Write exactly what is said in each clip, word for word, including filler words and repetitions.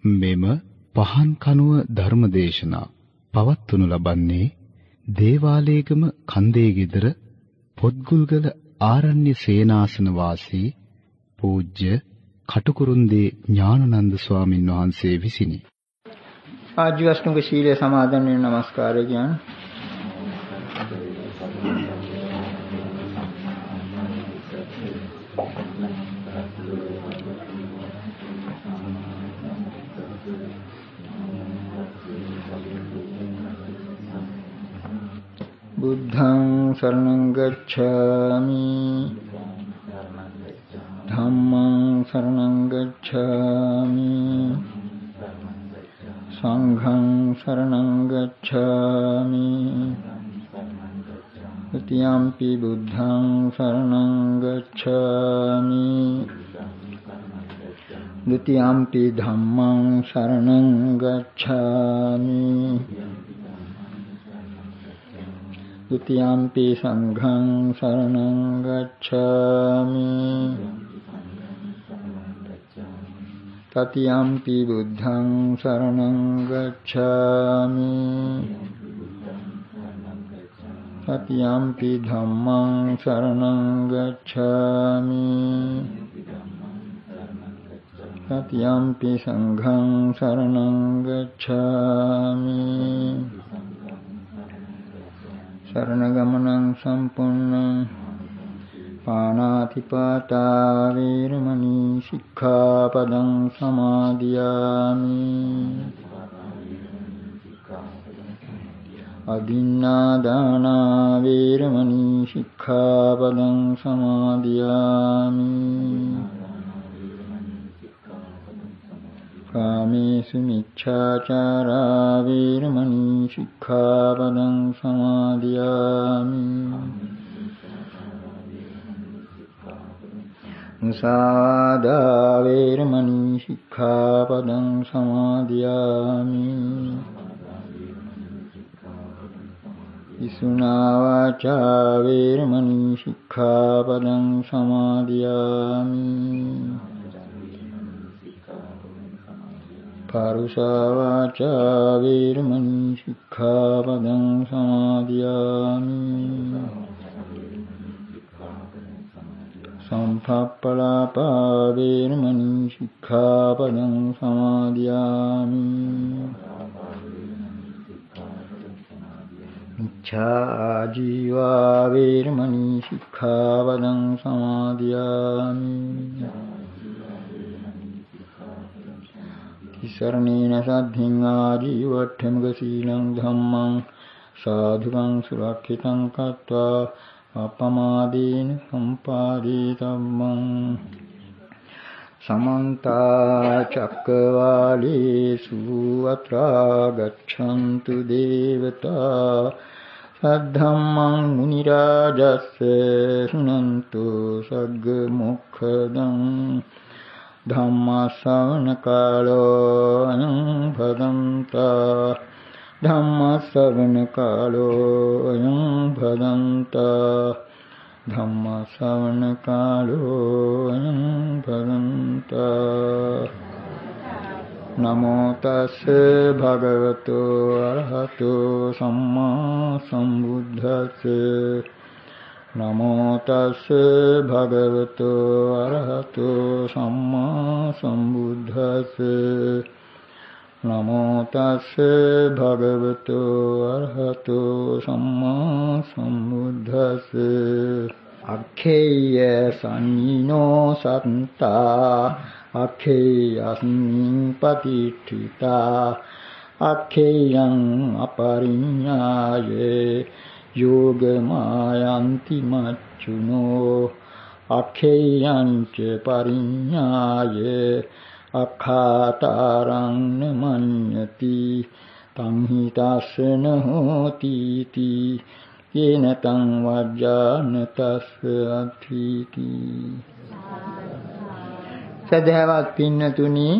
මෙම පහන් කනුව ධර්මදේශනා පවත්වනු ලබන්නේ දේවාලේගම කන්දේ ගෙදර පොත්ගුල්ගල ආරණ්‍ය සේනාසන වාසී පූජ්‍ය කටුකුරුන්දී ඥානানন্দ ස්වාමින් වහන්සේ විසිනි. ආජීවශ්නුක ශීලයේ සමාදන් වෙන නමස්කාරය කියන්නේ බුද්ධං शरणं गच्छामि धम्मं शरणं गच्छामि संघं शरणं गच्छामि द्वितीयंपि बुद्धं शरणं गच्छामि द्वितीयंपि धम्मं शरणं गच्छामि द्वितीयंपि संघं शरणं गच्छामि तृतीयंपि बुद्धं शरणं गच्छामि तृतीयंपि धम्मं शरणं गच्छामि तृतीयंपि संघं शरणं गच्छामि शरणगमनं सम्पूर्णं पाणातिपाता वीरमणि शिक्षापदं समादियामि अदिन्नादाना वीरमणि शिक्षापदं समादियामि कामेषु मिच्छाचारा वीरमणि शिक्षापदं समादियामि मुसावादा वीरमणि शिक्षापदं समादियामि विसुनावाचा वीरमणि शिक्षापदं समादियामि पारुषावाचा वीरमणि शिक्षापदं समादियामि संफप्पलापा वीरमणि शिक्षापदं समादियामि मिच्छाजीवा वीरमणि शिक्षापदं समादियामि शरणेन साध्यं आजीवठ्ठमगशीलं धम्मं साधुकं सुरक्षितं कृत्वा अपमादेन सम्पादितव्यं समन्ता चक्रवालेषु अत्रा गच्छन्तु देवता सद्धम्मं मुनिराजस्य शृण्वन्तु सद्गमुखदं धम्मश्रवणकालो अयं भदन्ता धम्मश्रवणकालो अयं भदन्ता धम्मश्रवणकालो अयं भदन्ता नमो तस्से भगवतो अरहतो सम्मा सम्बुद्धस्से नमो तस्से भगवतो अरहतो सम्मा सम्बुद्धस्से नमो तस्से भगवतो अरहतो सम्मा सम्बुद्धस्से अक्षेय सन्निनो सत्ता अक्षेयस्मिन् प्रतिष्ठिता अक्षेयं अपरिज्ञाये योगमायान्ति मच्चुनो अक्षेयं च परिज्ञाये अखातारं न मन्यति तं हि तस्य न होतीति येन तं वज्जान तस्य अथीति. සදහවත් පින්නතුනි,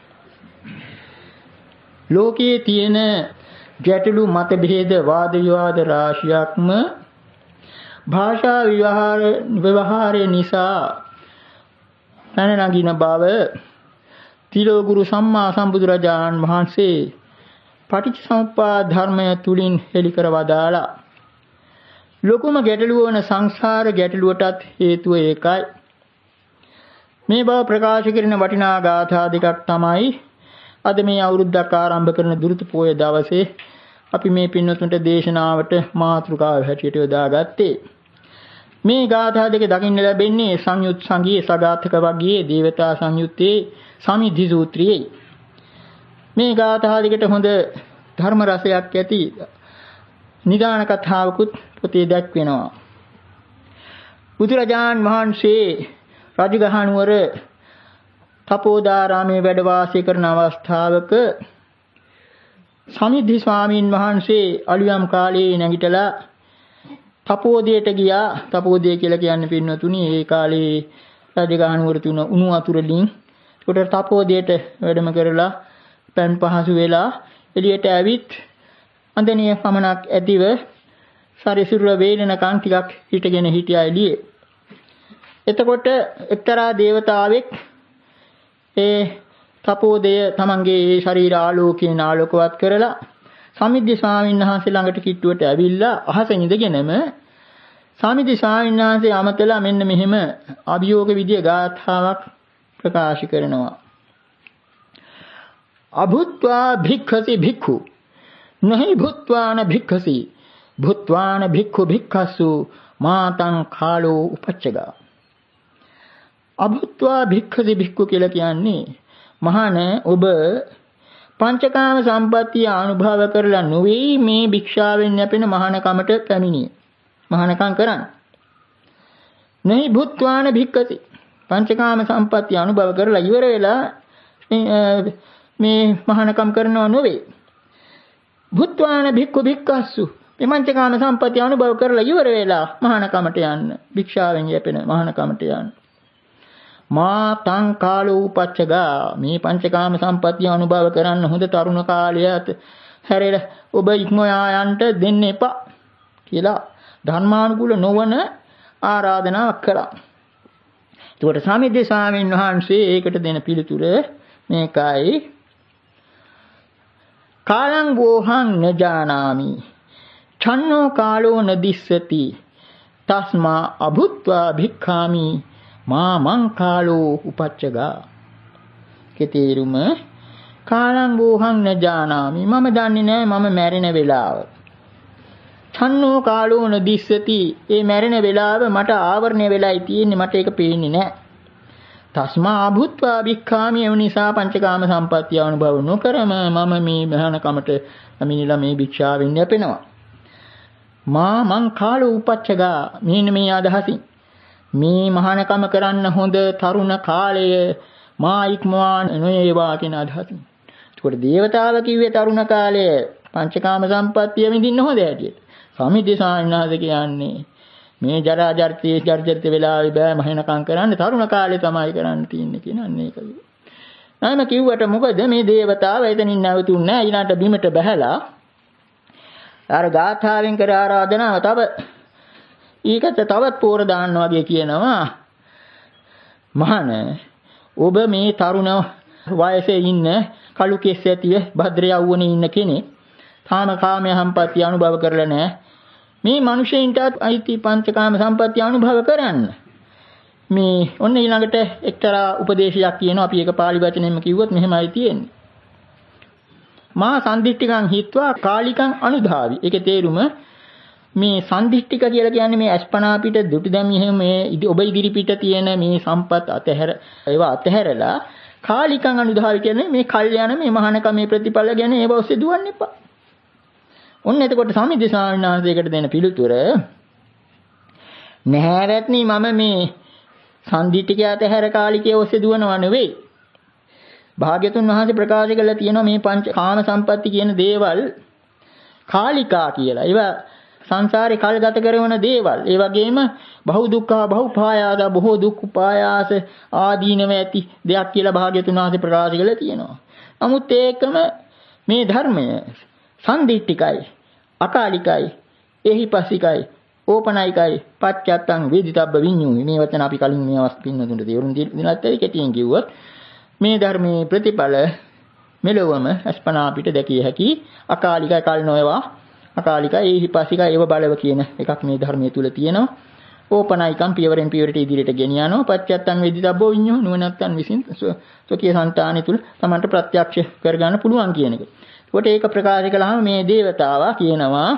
ලෝකයේ තියෙන ගැටලු මතභේද වාද විවාද රාශියක්ම භාෂා විවහාර ව්‍යවහාරය නිසා පැන නගින බව තිලෝගුරු සම්මා සම්බුදුරජාණන් වහන්සේ පටිච්චසමුප්පාද ධර්මය තුලින් හෙළි කර වදාලා. ලොකුම ගැටලුව වන සංසාර ගැටලුවටත් හේතුව ඒකයි. මේ බව ප්‍රකාශ කරන වටිනා ගාථා දෙකක් තමයි අද මේ අවුරුද්දක් ආරම්භ කරන දුරුතු පොය දවසේ අපි මේ පින්වතුන්ට දේශනාවට මාතෘකාව හැටියට යොදාගත්තේ. මේ ගාථා දෙක දකින්න ලැබෙන්නේ සංයුත් සංගීත සගතක වර්ගයේ දේවතා සංයුත්තේ සමිද්ධි සූත්‍රයේ. මේ ගාථා දෙකට හොඳ ධර්ම රසයක් ඇති නිදාන කතාවකුත් පොතේ දැක්වෙනවා. බුදුරජාණන් වහන්සේ රජගහනුවර තපෝදාරාමේ වැඩ වාසය කරන අවස්ථාවක සමිද්ධි ස්වාමීන් වහන්සේ අලුයම් කාලේ නැගිටලා තපෝදයට ගියා. තපෝදය කියලා කියන්නේ පින්වතුනි ඒ කාලේ රජගහනුවර තුන උණු වතුරලින් ඒකට තපෝදයට වැඩම කරලා පන් පහසු වෙලා එළියට ඇවිත් අඳනිය පමණක් ඇතිව සරිසුර වේලනකන් ටිකක් හිටගෙන හිටියා එළියේ. එතකොට එක්තරා දේවතාවෙක් ඒ තපෝදය තමන්ගේ ශරීර ආලෝකයෙන් ආලෝකවත් කරලා සමිද්ධි ස්වාමීන් වහන්සේ ළඟට කිට්ටුවට ඇවිල්ලා අහස ඉඳගෙනම සමිද්ධි ස්වාමීන් වහන්සේ අමතලා මෙන්න මෙහෙම අභියෝග විදිය ගාථාවක් ප්‍රකාශ කරනවා. අභුත්වා භික්ඛසි භික්ඛු නහි භුත්වාන භික්ඛසි භුත්වාන භික්ඛු භික්ඛසු මාතං කාලෝ උපච්චගා. අභුත්වා භික්ඛසි භික්ඛු කියලා කියන්නේ මහාන ඔබ පංචකාම සම්පත්තිය අනුභව කරලා නොවේ මේ භික්ෂාවෙන් යැපෙන මහානකමට පැමිණිය. මහානකම් කරන්න. නහි භුත්වාන භික්ඛසි පංචකාම සම්පත්තිය අනුභව කරලා ඉවර වෙලා මේ මහානකම් කරනව නොවේ. භුත්වාන භික්ඛු භික්ඛස්සු මේ පංචකාම සම්පත්තිය අනුභව කරලා ඉවර වෙලා මහානකමට යන්න. භික්ෂාවෙන් යැපෙන මහානකමට යන්න. මා තං කාලෝ උපච්චගා මේ පංචකාම සම්පත්තිය අනුභව කරන්න හොඳ තරුණ කාලයත් හැරෙලා ඔබ ඉක්මවා යන්න දෙන්න එපා කියලා ධර්මානුකූල නොවන ආරාධනාවක් කළා. ඒකට සමිද්ධි ස්වාමීන් වහන්සේ ඒකට දෙන පිළිතුර මේකයි. කාලං වෝහං නජානාමි ඡන්නෝ කාලෝ නදිස්සති තස්මා අභුත්වා භික්ඛාමි මා මං කාලෝ උපච්චගා. කෙතේරුම කාලං වෝහං නජානාමි මම දන්නේ නැහැ මම මැරෙන වෙලාව. ඡන්නෝ කාලෝ නදිස්සති ඒ මැරෙන වෙලාව මට ආවරණය වෙලායි තියෙන්නේ මට ඒක පේන්නේ නැහැ. තස්මා අභුත්වා භික්ඛාමි ඒ නිසා පංචකාම සම්පත්තිය අනුභව නොකරම මම මේ මහානකමට අමිනිලා මේ භික්ෂාවෙන් යැපෙනවා. මා මං කාලෝ උපච්චගා මේන මේ අදහසින් මේ මහානකම කරන්න හොඳ තරුණ කාලය මා ඉක්මවා නොවේවා කියන අදහසින්. ඒකට දේවතාව කිව්වේ තරුණ කාලය පංචකාම සම්පත්තිය විඳින්න හොඳ හැටියට. සමිද්ධි ස්වාමීන් වහන්සේ කියන්නේ මේ ජරා ජර්ති ජර්ජරිත වෙලාවේ බෑ මහානකම් කරන්න තරුණ කාලේ තමයි කරන්න තියෙන්නේ කියන්නේ ඒක. නෑම කිව්වට මොකද මේ දේවතාව එතනින් නැවතුන්නේ නෑ ඊළාට බිමට බහැලා අර ගාථාවෙන් කර ආරාධනාව තව ඊකට තවත් පෝර දාන්න වගේ කියනවා. මහාන ඔබ මේ තරුණ වයසේ ඉන්න කළු කෙස් ඇතිව භද්‍ර යවුවනේ ඉන්න කෙනෙක් තාම කාමයේ සම්පත්තිය අනුභව කරලා නැහැ. මේ මිනිසෙයින්ටත් අයිති පංචකාම සම්පත්තිය අනුභව කරන්න. මේ ඔන්න ඊළඟට එක්තරා උපදේශයක් කියනවා. අපි ඒක පාලි වචනෙන්ම කිව්වොත් මෙහෙමයි තියෙන්නේ. මා සම්දිට්ඨිකං හිත්වා කාලිකං අනුධාවි. ඒකේ තේරුම මේ සම්දිට්ඨික කියලා කියන්නේ මේ අස්පනා පිට දුටු දැමියෙ මේ ඔබ ඉදිරි පිට තියෙන මේ සම්පත් අතහැර ඒවා අතහැරලා කාලිකං අනුධාවි කියන්නේ මේ කල්යන මේ මහානකමේ ප්‍රතිඵල ගැන ඒව ඔස්සේ දුවන්න එපා. ඔන්න එතකොට සමිද්ධි ස්වාමීන් වහන්සේකට දෙන පිළිතුර නැහැරත්නි මම මේ සම්දිට්ඨිකය අතහැර කාලිකයේ ඔස්සේ දුවනව නෙවෙයි. භාග්‍යතුන් වහන්සේ ප්‍රකාශ කළා තියෙනවා මේ පංච කාම සම්පatti කියන දේවල් කාලිකා කියලා. ඒවා සංසාරේ කල් ගත කරන දේවල්. ඒ වගේම බහු දුක්ඛ බහුපායාස බොහෝ දුක් උපායාස ආදීනව ඇති දෙයක් කියලා භාග්‍යතුන් වහන්සේ ප්‍රකාශ කළා තියෙනවා. නමුත් ඒකම මේ ධර්මය සම්දිට්ඨිකයි, අකාලිකයි, එහිපස්සිකයි, ඕපනයිකයි, පච්චත්තං වේදිතබ්බ විඤ්ඤුයි. මේ වචන අපි කලින් මේ අවස්ථින් දුන්න දේරුම් දිනලත් ඇයි කෙටියෙන් කිව්වොත් මේ ධර්මයේ ප්‍රතිඵල මෙලොවම අස්පනා අපිට දැකිය හැකි අකාලිකයි කල් නොවේවා අකාලිකයි ඒහිපසිකයි ඒව බලව කියන එකක් මේ ධර්මයේ තුල තියෙනවා. ඕපනයිකම් පියවරෙන් පියවරට ඉදිරියට ගෙනියනවා. පච්චත්තං වේදිතබ්බෝ විඤ්ඤෝ නුවණත්තන් විසින් සෝකී සංතානෙ තුල තමන්ට ප්‍රත්‍යක්ෂ කරගන්න පුළුවන් කියන එක. ඒකට ඒක ප්‍රකාශ කළාම මේ දේවතාවා කියනවා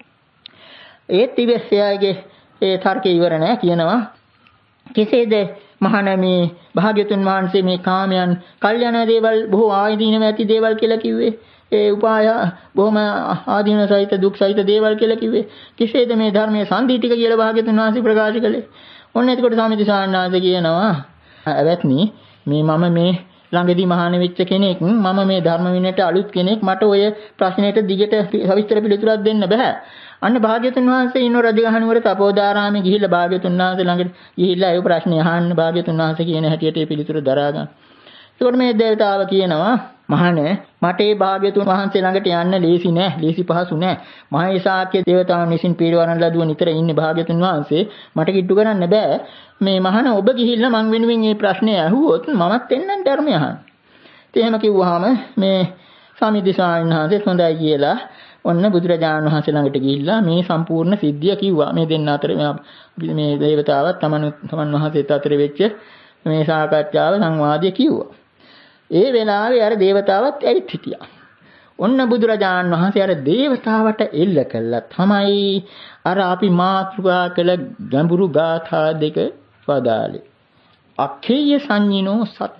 ඒ තිවස්සයාගේ ඒ තර්කේ ඉවර නැහැ කියනවා කෙසේද මහණ මේ භාග්‍යතුන් වහන්සේ මේ කාමයන් කල්යනා දේවල් බොහෝ ආයදීනව ඇති දේවල් කියලා කිව්වේ ඒ උපාය බොහොම ආදීන සහිත දුක් සහිත දේවල් කියලා කිව්වේ කෙසේද මේ ධර්මයේ සම්දි ටික කියලා භාග්‍යතුන් වහන්සේ ප්‍රකාශ කළේ ඔන්න එතකොට සාමිති සාන්නාද කියනවා අවත්නි මේ මම මේ ළඟදී මහාන වෙච්ච කෙනෙක් මම මේ ධර්ම විනයට අලුත් කෙනෙක් මට ඔය ප්‍රශ්නෙට දිගට සවිස්තර පිළිතුරක් දෙන්න බෑ අන්න භාග්‍යතුන් වහන්සේ ඉන්න රජගහනුවර තපෝදාරාමේ ගිහිල්ලා භාග්‍යතුන් වහන්සේ ළඟට ගිහිල්ලා ඒ ප්‍රශ්නේ අහන්න භාග්‍යතුන් වහන්සේ කියන හැටියට ඒ පිළිතුර දරා ගන්න. ඒකට මේ දේවතාව කියනවා මහණේ මට ඒ භාග්‍යතුන් වහන්සේ ළඟට යන්න ලේසි නෑ, ලේසි පහසු නෑ. මහේසාක්‍ය දේවතාවුන් විසින් පීඩවරන් ලදුව නිතර ඉන්නේ භාග්‍යතුන් වහන්සේ මට කිට්ටු කරන්න බෑ. මේ මහණ ඔබ ගිහිල්ලා මං වෙනුවෙන් මේ ප්‍රශ්නේ අහුවොත් මමත් එන්නම් ධර්මය අහන්න. ඉතින් එහෙම කිව්වහම මේ සමිති ස්වාමීන් වහන්සේ හොඳයි කියලා ඔන්න බුදුරජාණන් වහන්සේ ළඟට ගිහිල්ලා මේ සම්පූර්ණ සිද්ධිය කිව්වා. මේ දෙන්න අතර මේ දේවතාවත් තමන් තමන් වහන්සේත් අතර වෙච්ච මේ සාකච්ඡාව සංවාදය කිව්වා. ඒ වෙලාවේ අර දේවතාවත් ඇවිත් හිටියා. ඔන්න බුදුරජාණන් වහන්සේ අර දේවතාවට එල්ල කළා තමයි අර අපි මාතෘකා කළ ගැඹුරු ගාථා දෙක වදාළේ. අක්ඛේය සංඤිනෝ සත්ත.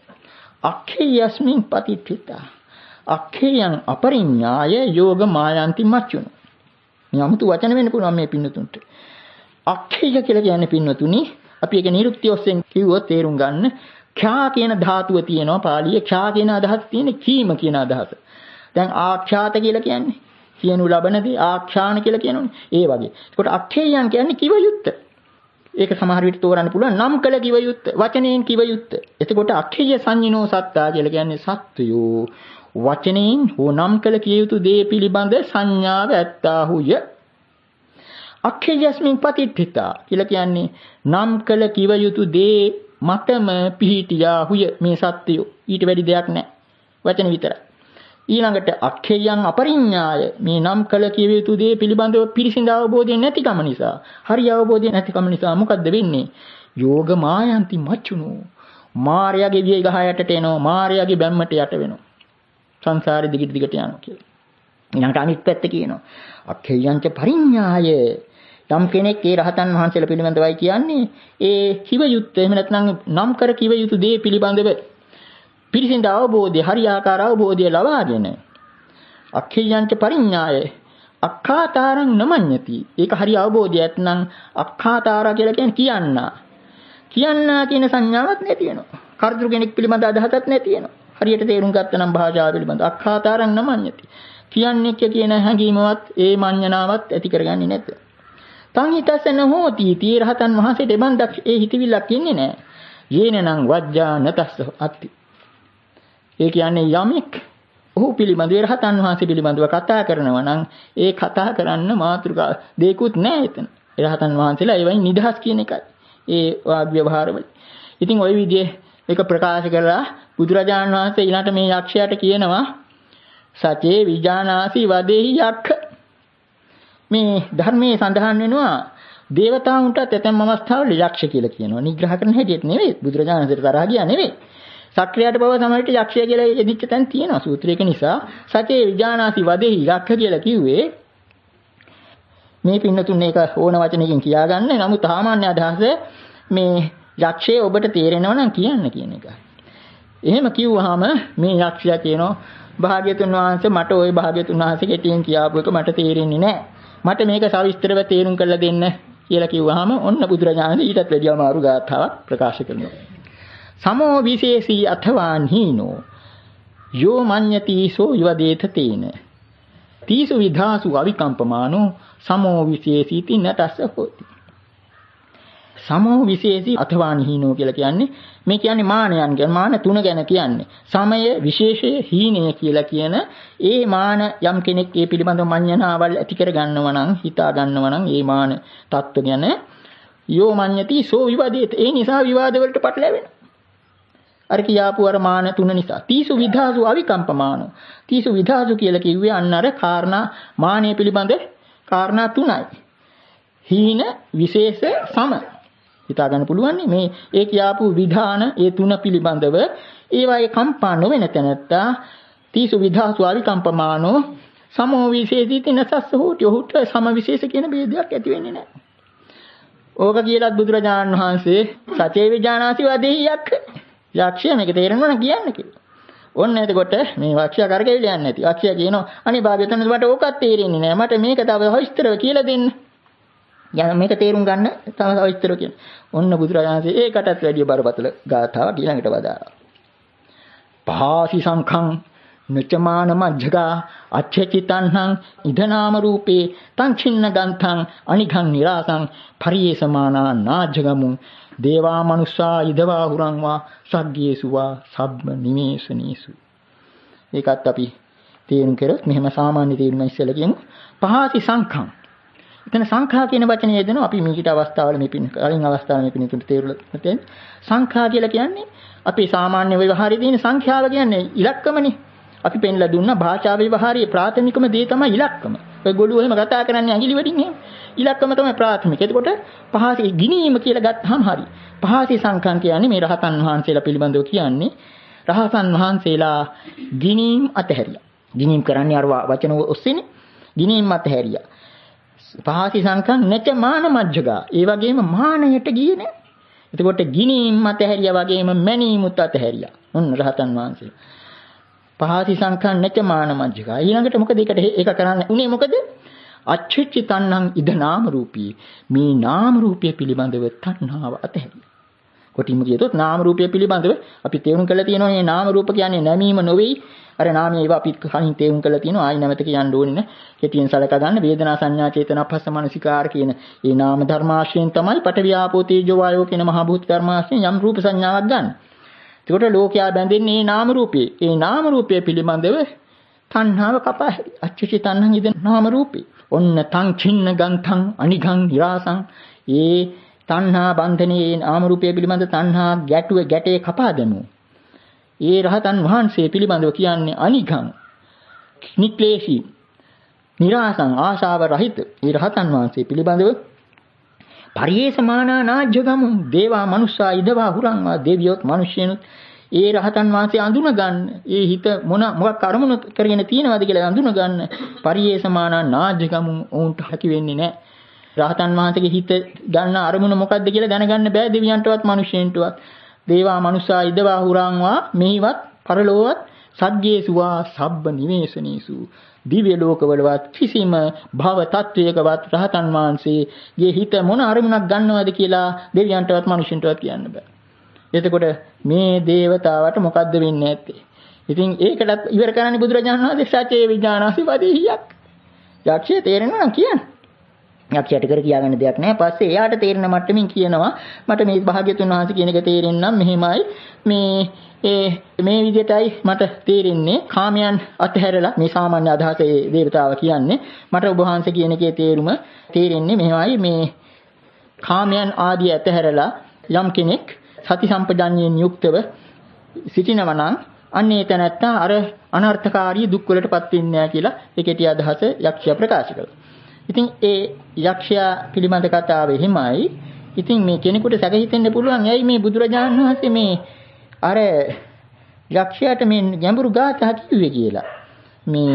අක්ඛේයස්මින් පතිත්ථිතා. අක්ඛේයං අපරිඤ්ඤාය යෝග මායන්ති මච්චුන. මේ 아무තු වචන වෙන්න පුළුවන් මේ පින්නතුන්ට. අක්ඛේය කියලා කියන්නේ පින්නතුනි අපි ඒක නිරුක්තිය ඔස්සේ කිව්වොත් තේරුම් ගන්න. ඛ්‍යා කියන ධාතුව තියෙනවා පාලියේ ඛ්‍යා කියන අදහස තියෙන්නේ කීම කියන අදහස. දැන් ආඛ්‍යාත කියලා කියන්නේ කියනු ලබන දේ ආඛ්‍යාන කියලා කියනෝනේ. ඒ වගේ. ඒකට අක්ඛේයන් කියන්නේ කිව යුත්ත. ඒක සමහර විට තෝරන්න පුළුවන් නම් කළ කිව යුත්ත. වචනයෙන් කිව යුත්ත. එතකොට අක්ඛේය සංඤිනෝ සත්තා කියලා කියන්නේ සත්‍යෝ වචනයෙන් හෝ නම් කළ කිය යුතු දේ පිළිබඳ සංඥාව ඇත්තාහුය. අක්ඛේයස්මින් පතිත්ථිතා කියලා කියන්නේ නම් කළ කිව යුතු දේ මතම පිහිටියාහුය මේ සත්‍යෝ. ඊට වැඩි දෙයක් නැහැ. වචන විතරයි. ඊළඟට අක්ඛේයං අපරිඤ්ඤාය මේ නම් කළ කිය යුතු දේ පිළිබඳව පිරිසිදු අවබෝධය නැතිකම නිසා, හරි අවබෝධය නැතිකම නිසා මොකද්ද වෙන්නේ? යෝග මායන්ති මච්චුනෝ. මායාවේ විය ගහ යටට එනවා, මායාවේ බැම්මට යට වෙනවා. සංසාරෙ දිගට දිගට යනවා කියලා. ඊළඟට අනිත් පැත්ත කියනවා අක්ඛේයංච පරිඤ්ඤාය. යම් කෙනෙක් ඒ රහතන් වහන්සේලා පිළිබඳවයි කියන්නේ ඒ කිව යුත්තේ එහෙම නැත්නම් නම් කර කිව යුතු දේ පිළිබඳව පිරිසිදු අවබෝධය, හරියාකාර අවබෝධය ලබාගෙන අක්ඛේයංච පරිඤ්ඤාය අක්ඛාතාරං නමඤ්ඤති. ඒක හරි අවබෝධයක් නම් අක්ඛාතාරා කියලා කියන්නේ කියන්නා. කියන්නා කියන සංඥාවක් නැති වෙනවා. කර්තෘ කෙනෙක් පිළිබඳ අදහසක් නැති වෙනවා. හරියට තේරුම් ගත්ත නම් භාෂාව පිළිබඳ අක්ඛාතාරං නමඤ්ඤති. කියන්නේ කියන හැඟීමවත් ඒ මඤ්ඤණාවත් ඇති කරගන්නේ නැත. තං හිතසන හෝති තී රහතන් වහන්සේ දෙබන්දක් ඒ හිතවිල්ලක් ඉන්නේ නැහැ. යේනං වජ්ජා නතස්ස අත්ති. ඒ කියන්නේ යමෙක් ඔහු පිළිබඳව රහතන් වහන්සේ පිළිබඳව කතා කරනවා නම් ඒ කතා කරන්න මාතෘකා දෙකුත් නැහැ එතන. රහතන් වහන්සේලා ඒ වයින් නිදහස් කියන එකයි. ඒ වාග් ව්‍යවහාරවල. ඉතින් ওই විදිහේ එක ප්‍රකාශ කරලා බුදුරජාණන් වහන්සේ ඊළඟට මේ යක්ෂයාට කියනවා සචේ විජානාසි වදේහි යක්ඛ. මේ ධර්මයේ සඳහන් වෙනවා දේවතාවුන්ට ඇතැම් අවස්ථාවල යක්ෂ කියලා කියනවා. නිග්‍රහ කරන හැටියට නෙවෙයි. බුදුරජාණන් වහන්සේට තරහ ගියා නෙවෙයි. සක්‍රියට බව සමහරට යක්ෂය කියලා එදිච්ච තැන් තියෙනවා සූත්‍රයක නිසා සචේ විජානාසි වදේහි යක්ඛ කියලා කිව්වේ මේ පින්නතුන් මේක ඕන වචනකින් කියාගන්න. නමුත් සාමාන්‍ය අදහස මේ යක්ෂය ඔබට තේරෙනවා නම් කියන්න කියන එක. එහෙම කිව්වහම මේ යක්ෂයා කියනවා භාග්‍යතුන් වහන්සේ මට ওই භාග්‍යතුන් වහන්සේ කෙටියෙන් කියාපු එක මට තේරෙන්නේ නැහැ. මට මේක සවිස්තරව තේරුම් කරලා දෙන්න කියලා කිව්වහම ඔන්න බුදුරජාණන් ඊටත් වැඩි අමාරු ගාථාවක් ප්‍රකාශ කරනවා. සමෝ විශේෂී අථවාන් හීනෝ යෝ මඤ්ඤති සෝ යවදේත තේන තීසු විධාසු අවිකම්පමානෝ සමෝ විශේෂී තින්නතස්ස හොති. සමෝ විශේෂී අථවාන් හීනෝ කියලා කියන්නේ මේ කියන්නේ මානයන් ගැන මාන තුන ගැන කියන්නේ. සමය විශේෂය හීනය කියලා කියන ඒ මාන යම් කෙනෙක් ඒ පිළිබඳව මඤ්ඤණාවල් ඇති කර ගන්නවා නම් හිතා ගන්නවා නම් ඒ මාන தত্ত্ব ගැන යෝ මඤ්ඤති සෝ විවාදේත ඒ නිසා විවාද වලට පටලැවෙනවා. අර කියාපු අර මාන තුන නිසා. තීසු විධාසු අවිකම්පමානෝ. තීසු විධාසු කියලා කිව්වේ අන්න අර කාරණා මානෙ පිළිබඳ කාරණා තුනයි. හීන විශේෂ සම. හිතා ගන්න පුළුවන් මේ ඒ කියාපු විධාන ඒ තුන පිළිබඳව ඒවායේ කම්පා නොවෙන තැනත්තා තීසු විධාසු අවිකම්පමානෝ සමෝ විශේෂිත නසස්ස හෝටි. ඔහුට සම විශේෂ කියන ભેදයක් ඇති වෙන්නේ නැහැ. ඕක කියලාත් බුදුරජාණන් වහන්සේ සචේ විඥානාසි වදෙහියක් යක්ෂයා මේක තේරෙනව නම් කියන්න කියලා. ඔන්න එතකොට මේ යක්ෂයා කරකෙවිල යන්නේ නැති. යක්ෂයා කියනවා අනේ භාග්‍යවතුන් මට ඕකත් තේරෙන්නේ නැහැ. මට මේක තව විස්තරව කියලා දෙන්න. යන මේක තේරුම් ගන්න තව විස්තරව කියන. ඔන්න බුදුරජාණන් වහන්සේ ඒකටත් වැඩිය බරපතල ගාථාවක් ඊළඟට වදාළා. පහාසි සංඛං නචමාන මජ්ජගා අච්ඡචිතංහං ඉදනාම රූපේ තං චින්න ගන්තං අනිඝං නිරාසං පරියේසමානා නාජගමු දේවා මනුස්සා ඉදවා හුරංවා සග්ගේසුවා සබ්බ නිමේසනීසු. ඒකත් අපි තේරුම් කරොත් මෙහෙම සාමාන්‍ය තේරුම ඉස්සෙල්ලා කියමු. පහාසි සංඛං. එතන සංඛා කියන වචනේ යෙදෙනවා. අපි මේකට අවස්ථාවල මේ පින් කලින් අවස්ථාවල මේ පින්තුන්ට තේරුලා තියෙන්නේ. සංඛා කියලා කියන්නේ අපි සාමාන්‍ය ව්‍යවහාරයේ තියෙන සංඛ්‍යාව කියන්නේ ඉලක්කමනේ. අපි පෙන්ලා දුන්නා භාෂා ව්‍යවහාරයේ ප්‍රාථමිකම දේ තමයි ඉලක්කම. ඔය ගොළුෝ එහෙම කතා කරන්නේ ඇඟිලි වලින් එහෙම. ඉලක්කම තමයි ප්‍රාථමික. එතකොට පහසි ගිනීම කියලා ගත්තාම හරි. පහසි සංඛං කියන්නේ මේ රහතන් වහන්සේලා පිළිබඳව කියන්නේ රහතන් වහන්සේලා ගිනීම් අතහැරියා. ගිනීම් කරන්නේ අර වචන ඔස්සේනේ. ගිනීම් අතහැරියා. පහසි සංඛං නැච මාන මජ්ජගා. ඒ වගේම මානයට ගියේ නෑ. එතකොට ගිනීම් අතහැරියා වගේම මැනීමුත් අතහැරියා. ඔන්න රහතන් වහන්සේ. පහසි සංඛං නැච මාන මජ්ජගා. ඊළඟට මොකද ඒකට ඒක කරන්න උනේ මොකද? අච්චිච්චි තණ්හං ඉද නාම රූපී. මේ නාම රූපය පිළිබඳව තණ්හාව අතහැරියා. කොටිම කියතොත් නාම රූපය පිළිබඳව අපි තේරුම් කරලා තියෙනවා මේ නාම රූප කියන්නේ නැමීම නොවේයි. අර නාමයේ ඒවා අපි කලින් තේරුම් කරලා තියෙනවා. ආයි නැවත කියන්න ඕනේ නෑ. කෙටියෙන් සලකා ගන්න වේදනා සංඥා චේතනා පස්ස මනසිකාර කියන මේ නාම ධර්මාශ්‍රයෙන් තමයි පඨවි ආපෝ තේජෝ වායෝ කියන මහ භූත ධර්මාශ්‍රයෙන් යම් රූප සංඥාවක් ගන්න. ඒකට ලෝකයා බැඳෙන්නේ මේ නාම රූපේ. ඒ නාම රූපය පිළිබඳව තණ්හාව කපා අච්චුචි තණ්හං ඉද නාම රූපේ. ඔන්න තං චින්න ගන්තං අනිඝං නිරාසං. ඒ තණ්හා බන්ධනේ නාම රූපය පිළිබඳ තණ්හා ගැටුව ගැටේ කපා දැමු. ඒ රහතන් වහන්සේ පිළිබඳව කියන්නේ අනිඝං නික්ලේශී නිරාසං ආශාව රහිත. ඒ රහතන් වහන්සේ පිළිබඳව පරියේසමානා නාජ්ජගමු දේවා මනුස්සා ඉදවා හුරංවා දෙවියොත් මිනිස්සුනුත් ඒ රහතන් වහන්සේ අඳුන ගන්න. ඒ හිත මොන මොකක් අරමුණු කරගෙන තියෙනවද කියලා අඳුන ගන්න. පරියේසමානා නාජ්ජගමු උන්ට හැකි වෙන්නේ නැහැ. රහතන් වහන්සේගේ හිත ගන්න අරමුණ මොකක්ද කියලා දැනගන්න බෑ දෙවියන්ටවත් මිනිස්සුන්ටවත්. දේවා මනුස්සා ඉදවා හුරංවා මෙහිවත් පරලෝවත් සග්ගේසුවා සබ්බ නිවේසනීසු. දිව්‍ය ලෝකවලවත් කිසිම භව තත්වයකවත් රහතන් වහන්සේගේ හිත මොන අරමුණක් ගන්නවද කියලා දෙවියන්ටවත් මිනිසුන්ටවත් කියන්න බෑ. එතකොට මේ දේවතාවට මොකද්ද වෙන්නේ නැත්තේ? ඉතින් ඒකටත් ඉවර කරන්නේ බුදුරජාණන් වහන්සේ සචේ විඥානාසි වදෙහියක්. යක්ෂය තේරෙනවා නම් කියන්න. යක්ෂයට කර කියාගන්න දෙයක් නැහැ. පස්සේ එයාට තේරෙන මට්ටමින් කියනවා මට මේ භාග්‍යතුන් වහන්සේ කියන එක තේරෙන්නම් මෙහෙමයි මේ ඒ මේ විදිහටයි මට තේරෙන්නේ. කාමයන් අතහැරලා මේ සාමාන්‍ය අදහස ඒ දේවතාව කියන්නේ මට ඔබ වහන්සේ කියන එකේ තේරුම තේරෙන්නේ මෙහෙමයි. මේ කාමයන් ආදී අතහැරලා යම් කෙනෙක් සති සම්පජඤ්ඤයෙන් යුක්තව සිටිනවා නම් අන්නේ තැනත්තා අර අනර්ථකාරී දුක් වලටපත් වෙන්නේ නැහැ කියලා ඒ කෙටි අදහස යක්ෂයා ප්‍රකාශ කළා. ඉතින් ඒ යක්ෂයා පිළිබඳ කතාව එහෙමයි. ඉතින් මේ කෙනෙකුට සැක හිතෙන්න පුළුවන් ඇයි මේ බුදුරජාණන් වහන්සේ මේ අර යක්ෂයාට මේ ගැඹුරු ගාථා කිව්වේ කියලා. මේ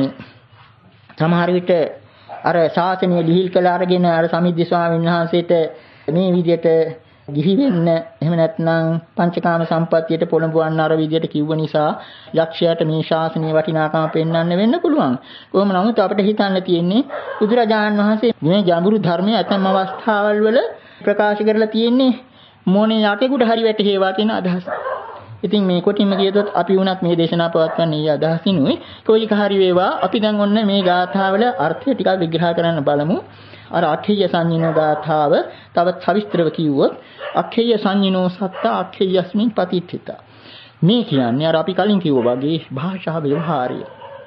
සමහර විට අර ශාසනය ලිහිල් කළ අරගෙන අර සමිද්ද ස්වාමීන් වහන්සේට මේ විදිහට ගිහි වෙන්න එහෙම නැත්නම් පංචකාම සම්පත්තියට පොළඹවන්න අර විදිහට කිව්ව නිසා යක්ෂයාට මේ ශාසනීය වටිනාකම පෙන්වන්න වෙන්න පුළුවන්. කොහොම නමුත් අපිට හිතන්න තියෙන්නේ බුදුරජාණන් වහන්සේ මේ ගැඹුරු ධර්මයේ ඇතම් අවස්ථාවල් වල ප්‍රකාශ කරලා තියෙන්නේ මොනේ යටේකට හරි වැටේවා කියන අදහස. ඉතින් මේ කොටින්ම කියතොත් අපි වුණත් මේ දේශනා පවත්වන්නේ ඒ අදහසිනුයි. කොයික හරි වේවා අපි දැන් ඔන්න මේ ගාථාවල අර්ථය ටිකක් විග්‍රහ කරන්න බලමු. අර අක්ඛේය සංඤිනෝ ගාථාව තවත් සවිස්තරව කිව්වොත් අක්ඛේය සංඤිනෝ සත්ත අක්ඛේයස්මින් පතිට්ඨිත. මේ කියන්නේ අර අපි කලින් කිව්වා වගේ භාෂා ව්‍යවහාරය.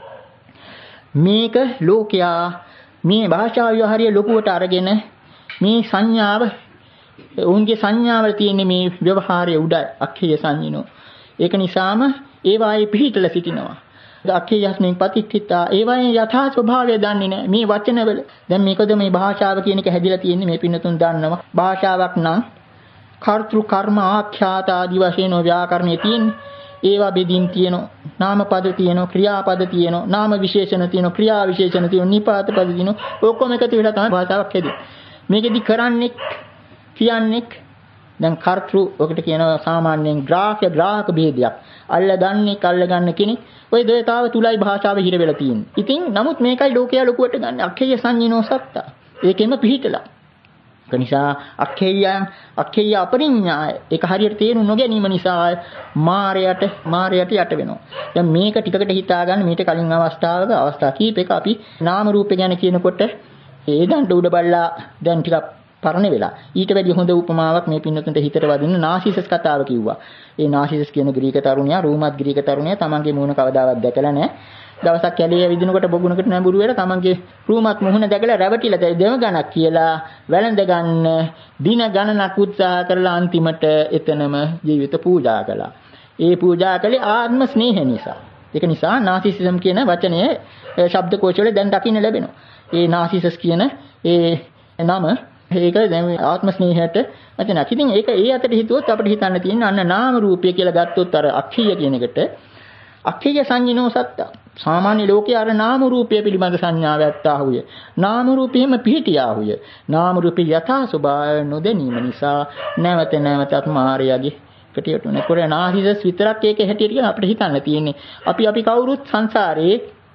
මේක ලෝකයා මේ භාෂා ව්‍යවහාරය ලොකුවට අරගෙන මේ සංඥාව උන්ගේ සංඥාවල තියෙන මේ ව්‍යවහාරය උඩ අක්ඛේය සංඤිනෝ. ඒක නිසාම ඒවායේ පිහිටලා සිටිනවා. අක්ඛේයස්මින් පතිට්ඨිතා ඒවායේ යථා ස්වභාවය දන්නේ නැහැ. මේ වචනවල දැන් මේකද මේ භාෂාව කියන එක හැදිලා තියෙන්නේ මේ පින්නතුන් දන්නවා. භාෂාවක් නම් කර්තෘ කර්ම ආඛ්‍යාත ආදි වශයෙන් ව්‍යාකරණයේ තියෙන්නේ. ඒවා බෙදින් තියෙනවා. නාම පද තියෙනවා, ක්‍රියාපද තියෙනවා, නාම විශේෂණ තියෙනවා, ක්‍රියා විශේෂණ තියෙනවා, නිපාත පද තියෙනවා. ඔක්කොම එකතු වෙලා තමයි භාෂාවක් හැදෙන්නේ. මේකෙදි කරන්නේ කියන්නේ දැන් කර්තෘ ඔකට කියනවා සාමාන්‍යයෙන් ග්‍රාහ්‍ය ග්‍රාහක ભેදයක්. අල්ල ගන්නේ අල්ල ගන්න කෙනෙක්. ওই දෙයතාව තුලයි භාෂාව හිර වෙලා තියෙන්නේ. ඉතින් නමුත් මේකයි ලෝකයා ලොකුවට ගන්න. අක්ඛේය සංඤිනෝ සත්තා. ඒකෙම පිහිටලා. ඒ නිසා අක්ඛේය අක්ඛේය අපරිඤ්ඤාය. ඒක හරියට තේරුම් නොගැනීම නිසා මායයට මායයට යට වෙනවා. දැන් මේක ටිකකට හිතා ගන්න මීට කලින් අවස්ථාවක අවස්ථා කීපයක අපි නාම රූප ගැන කියනකොට ඒ දඬ උඩ බල්ලා දැන් ටිකක් පරණ වෙලා. ඊට වැඩි හොඳ උපමාවක් මේ පින්නතුන්ට හිතට වදින්න නාසිසස් කතාව කිව්වා. ඒ නාසිසස් කියන ග්‍රීක තරුණයා, රෝමත් ග්‍රීක තරුණයා තමන්ගේ මූණ කවදාවත් දැකලා නැහැ. දවසක් කැලේ විදිනකොට බොගුණකට නැඹුරු වෙලා තමන්ගේ රෝමත් මුහුණ දැකලා රැවටිලා දෙව ගණක් කියලා වැළඳ ගන්න දින ගණනක් උත්සාහ කරලා අන්තිමට එතනම ජීවිත පූජා කළා. ඒ පූජා කළේ ආත්ම ස්නේහය නිසා. ඒක නිසා නාසිසිසම් කියන වචනය ශබ්දකෝෂවල දැන් දකින්න ලැබෙනවා. ඒ නාසිසස් කියන ඒ නම ඒක දැන් ආත්ම ස්නේහයට වචනක්. ඉතින් ඒක ඒ අතට හිතුවොත් අපිට හිතන්න තියෙන අන්න නාම රූපය කියලා ගත්තොත් අර අක්ඛේය කියන එකට අක්ඛේය සංඤිනෝ සත්තා. සාමාන්‍ය ලෝකයේ අර නාම රූපය පිළිබඳ සංඥාව ඇත්තාහුය. නාම රූපෙම පිහිටියාහුය. නාම රූපේ යථා ස්වභාවය නොදැනීම නිසා නැවත නැවතත් මායයගේ කටියට උනේ. කොරේ නාහිසස් විතරක් ඒකේ හැටියට අපිට හිතන්න තියෙන්නේ. අපි අපි කවුරුත් සංසාරේ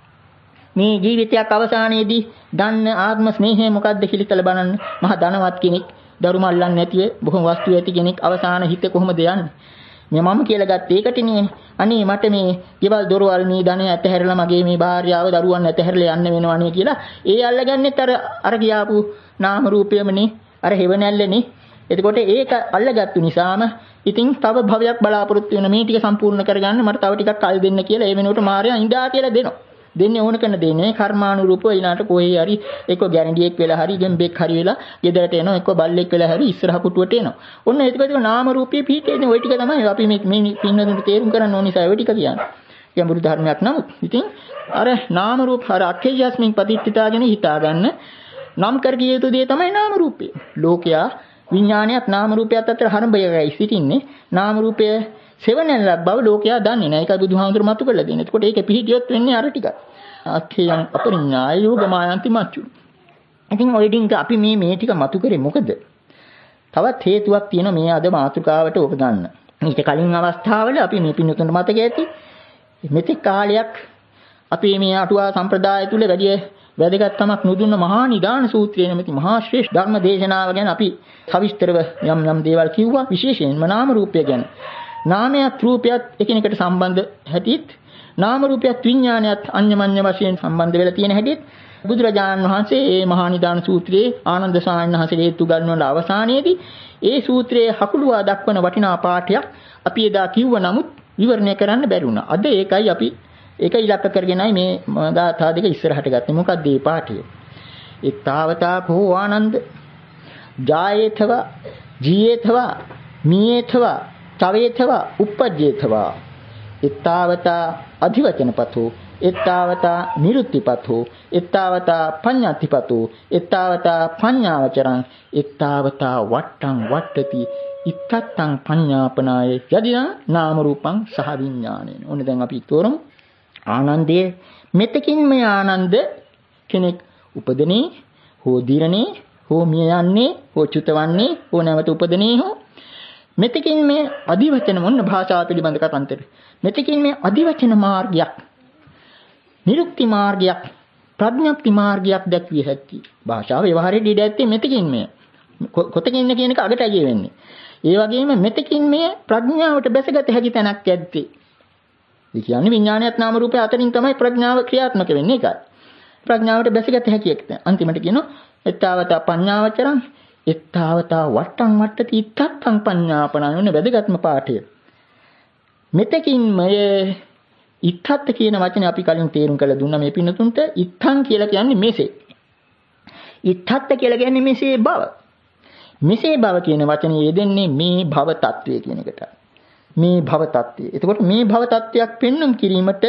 මේ ජීවිතයක් අවසානයේදී ගන්න ආත්ම ස්නේහය මොකක්ද කියලා හිතලා බලන්න. මහ ධනවත් කෙනෙක්, දරු මල්ලන් නැතිව බොහොම වස්තු ඇති කෙනෙක් අවසාන හිත කොහොමද යන්නේ? මේ මම කියලා ගත්තේ ඒකටනේ. අනේ මට මේ ගෙවල් දොරවල් මේ ධනය ඇතහැරලා මගේ මේ භාර්යාව දරුවන් ඇතහැරලා යන්න වෙනවනේ කියලා. ඒ අල්ලගන්නෙත් අර අර කියාපු නාම රූපයමනේ. අර හෙවණැල්ලනේ. එතකොට ඒක අල්ලගත්තු නිසාම ඉතින් තව භවයක් බලාපොරොත්තු වෙන මේ ටික සම්පූර්ණ කරගන්න මට තව ටිකක් කල් දෙන්න කියලා ඒ වෙනුවට මාර්යා ඉඳා කියලා දෙනවා. දෙන්නේ ඕන කරන දෙන්නේ කර්මානුරූපව ඊළාට කොහේ හරි එක්ක ගැරන්ඩියෙක් වෙලා හරි ගෙම්බෙක් හරි වෙලා ගෙදරට එනවා එක්ක බල්ලෙක් වෙලා හරි ඉස්සරහ පුටුවට එනවා. ඔන්න ඒක තමයි නාම රූපයේ පිහිටෙන්නේ. ওই ටික තමයි අපි මේ මේ පින්නදුන්ට තේරුම් කරන්න ඕන නිසා ওই ටික කියන්නේ. ගැඹුරු ධර්මයක් නමුත් ඉතින් අර නාම රූප අර අක්ඛේයස්මින් පතිට්ඨිතාගෙන හිතා ගන්න නම් කර කිය යුතු දේ තමයි නාම රූපය. ලෝකයා විඥානයත් නාම රූපයත් අතර හරඹයයි සිටින්නේ. නාම රූපය සෙවණැල්ලක් බව ලෝකයා දන්නේ නැහැ. ඒකයි බුදුහාමුදුරු මතු කරලා දෙන්නේ. එතකොට ඒක පිහිටියොත් වෙන්නේ අර ටිකයි. අක්ඛේයං අපරිඤ්ඤාය යෝගමායන්ති මච්චු. ඉතින් ඔය ඩින්ක අපි මේ මේ ටික මතු කරේ මොකද? තවත් හේතුවක් තියෙනවා මේ අද මාතෘකාවට ඔබ ගන්න. ඊට කලින් අවස්ථාවල අපි මේ පින්නතුන්ට මතක ඇති මෙතෙක් කාලයක් අපි මේ අටුවා සම්ප්‍රදාය තුල වැඩි වැදගත්කමක් නුදුන්න මහා නිදාන සූත්‍රය නැමැති මහා ශ්‍රේෂ්ඨ ධර්ම දේශනාව ගැන අපි සවිස්තරව යම් යම් දේවල් කිව්වා. විශේෂයෙන්ම නාම රූපය ගැන. නාමයත් රූපයත් එකිනෙකට සම්බන්ධ හැටිත් නාම රූපයත් විඥානයත් අඤ්ඤමඤ්ඤ වශයෙන් සම්බන්ධ වෙලා තියෙන හැටිත් බුදුරජාණන් වහන්සේ මේ මහා නිදාන සූත්‍රයේ ආනන්ද සාමණේර වහන්සේ හේතු ගන්නවල අවසානයේදී ඒ සූත්‍රයේ හකුළුවා දක්වන වටිනා පාඩයක් අපි එදා කිව්ව නමුත් විවරණය කරන්න බැරි වුණා. අද ඒකයි අපි ඒක ඉලක්ක කරගෙනයි මේ ගාථා දෙක ඉස්සරහට ගත්තේ. මොකක්ද මේ පාඨය? ඊතාවතා කෝ ආනන්ද ජායේතවා ජීයේතවා මියේතවා තවේතවා uppajjේතවා ඊතාවතා අධිවචනපතෝ ඊතාවතා නිරුත්තිපතෝ ඊතාවතා පඤ්ඤාතිපතෝ ඊතාවතා පඤ්ඤාවචරං ඊතාවතා වට්ටං වට්ටති ඉත්තත්තං පඤ්ඤාපනාය යදිනා නාම රූපං සහ විඥානේන. ඕනේ දැන් අපි තෝරමු. ආනන්දයේ මෙතකින් මේ ආනන්ද කෙනෙක් උපදනේ හෝ දිරනේ හෝ මිය යන්නේ හෝ චුතවන්නේ හෝ නැවත උපදනේ හෝ මෙතකින් මේ අදිවචන මොන භාෂාව පිළිබඳ කතාන්තර මෙතකින් මේ අදිවචන මාර්ගයක් නිරුක්ති මාර්ගයක් ප්‍රඥප්ති මාර්ගයක් දැක්විය හැකි භාෂාව ව්‍යවහාරයේ ඩීඩ ඇත්තේ මෙතකින් මේ කොතකින් කියන එක අගට ඇගේ වෙන්නේ ඒ වගේම මෙතකින් මේ ප්‍රඥාවට බැසගත හැකි තැනක් ඇත්තේ ඒ කියන්නේ විඥානයත් නාම රූපය අතරින් තමයි ප්‍රඥාව ක්‍රියාත්මක වෙන්නේ ඒකයි ප්‍රඥාවට බැසගත හැකි එක්ත අන්තිමට කියනවා එත්තාවතා පඤ්ඤාවචරං එත්තාවතා වට්ටං වට්ටති ඉත්තත්තං පඤ්ඤාපනං වෙන වැදගත්ම පාඩය මෙතකින් මේ ඉත්තත් කියන වචනේ අපි කලින් තේරුම් කරලා දුන්නා මේ පින්නතුන්ට ඉත්තං කියලා කියන්නේ මෙසේ ඉත්තත් කියලා කියන්නේ මෙසේ බව මෙසේ බව කියන වචනේ යෙදෙන්නේ මේ භව తත්වය කියන එකට මේ භව tattya. එතකොට මේ භව tattයක් පෙන්눔 කිරීමට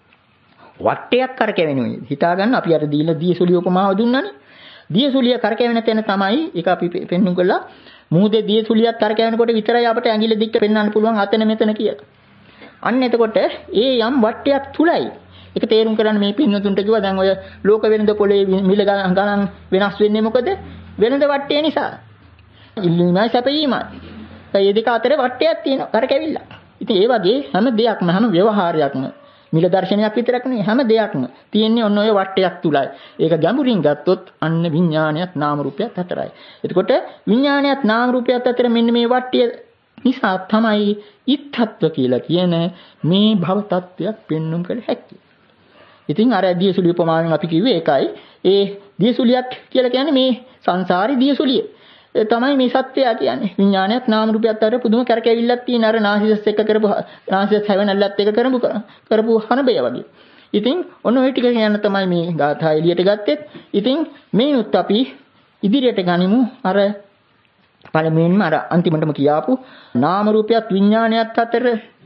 වටයක් කරකැවෙනුයි. හිතා ගන්න අපි අර දීලා දියසුලිය උපමාව දුන්නානේ. දියසුලිය කරකැවෙන තැන තමයි ඒක අපි පෙන්눔 කළා. මුහුදේ දියසුලියක් කරකැවෙනකොට විතරයි අපිට ඇඟිලි දික්ක පෙන්වන්න පුළුවන් අතන මෙතන කියලා. අන්න එතකොට ඒ යම් වටයක් තුලයි. ඒක තේරුම් කරන්න මේ පින්නතුන්ට කිව්වා දැන් ඔය ලෝක වෙනද පොළේ මිල ගණන් වෙනස් වෙන්නේ මොකද? වෙනද වටේ නිසා. ඉල්ලීමයි සැපයීමයි. ඒ දෙක අතර වටයක් තියෙනවා කරකැවිල්ල. ඉතින් ඒ වගේ හැම දෙයක්ම හැම ව්‍යවහාරයක්ම මිල දර්ශනයක් විතරක් නෙවෙයි හැම දෙයක්ම තියෙන්නේ ඔන්න ඔය වටයක් තුලයි. ඒක ගැඹුරින් ගත්තොත් අන්න විඥානයත් නාම රූපයත් අතරයි. එතකොට විඥානයත් නාම රූපයත් අතර මෙන්න මේ වටය නිසා තමයි ඉත්තත්ව කියලා කියන මේ භව tattයක් පෙන්눔 කළ හැකි. ඉතින් අර දියසුලිය උපමාවෙන් අපි කිව්වේ ඒකයි. ඒ දියසුලියක් කියලා කියන්නේ මේ සංසාරේ දියසුලිය. ඒ තමයි මේ සත්‍යය කියන්නේ. විඥානයත් නාම රූපයත් අතර පුදුම කරකැවිල්ලක් තියෙන අර නාසියස් එක කරපු නාසියස් හැවෙනල්ලත් එක කරපු කරපු හනබය වගේ. ඉතින් ඔන්න ඔය ටික කියන්න තමයි මේ ගාථා එළියට ගත්තෙත්. ඉතින් මේනුත් අපි ඉදිරියට ගනිමු අර පළමුවෙන්ම අර අන්තිමටම කියාපු නාම රූපයත් විඥානයත් අතර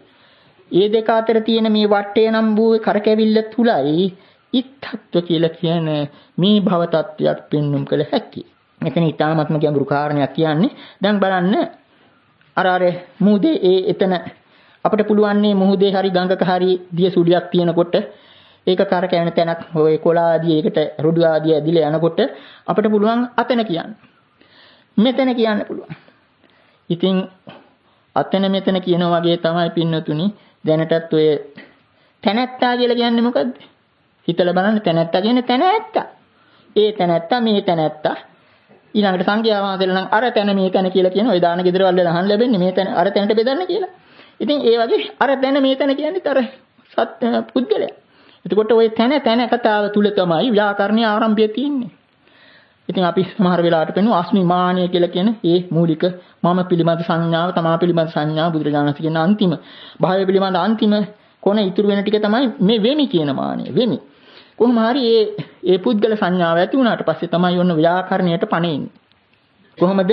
ඒ දෙක අතර තියෙන මේ වටේ නම් වූ කරකැවිල්ල තුලයි ඉත්තත්ව කියලා කියන මේ භව tattයක් පෙන්눔 කළ හැකියි. මෙතන ඊටාත්ම ගැඹුරු කාරණයක් කියන්නේ. දැන් බලන්න අර අර මුහුදේ ඒ එතන අපිට පුළුවන් මේ මුහුදේ හරි ගඟක හරි දියසුලියක් තියෙනකොට ඒක කරකැවෙන තැනක් ඔය කොළ ආදී ඒකට රුඩු ආදී ඇදිලා යනකොට අපිට පුළුවන් අතන කියන්න. මෙතන කියන්න පුළුවන්. ඉතින් අතන මෙතන කියන වගේ තමයි පින්නතුනි දැනටත් ඔය තැනැත්තා කියලා කියන්නේ මොකද්ද? හිතලා බලන්න තැනැත්තා කියන්නේ තැනැත්තා. ඒ තැනැත්තා මේ තැනැත්තා ඊළඟට සංඛ්‍යා වාදලා නම් අර තැන මේ තැන කියලා කියන ඔය දාන ගෙදරවල අහන්න ලැබෙන්නේ මේ තැන අර තැනට බෙදන්න කියලා. ඉතින් ඒ වගේ අර තැන මේ තැන කියන්නේ අර සත්‍ය පුද්ගලයා. එතකොට ওই තැන තැන කතාව තුල තමයි ව්‍යාකරණයේ ආරම්භය තියෙන්නේ. ඉතින් අපි සමහර වෙලාවට පෙන්වන අස්මිමානය කියලා කියන ඒ මූලික මම පිළිබඳ සංඥාව තමා පිළිබඳ සංඥාව බුදුරජාණන් වහන්සේ කියන අන්තිම භාවය පිළිබඳ අන්තිම කොන ඉතුරු වෙන ටික තමයි මේ වෙමි කියන මානය. වෙමි. කොහොම හරි ඒ ඒ පුද්ගල සංඥාව ඇති වුණාට පස්සේ තමයි ඔන්න ව්‍යාකරණයට පණෙන්නේ. කොහොමද?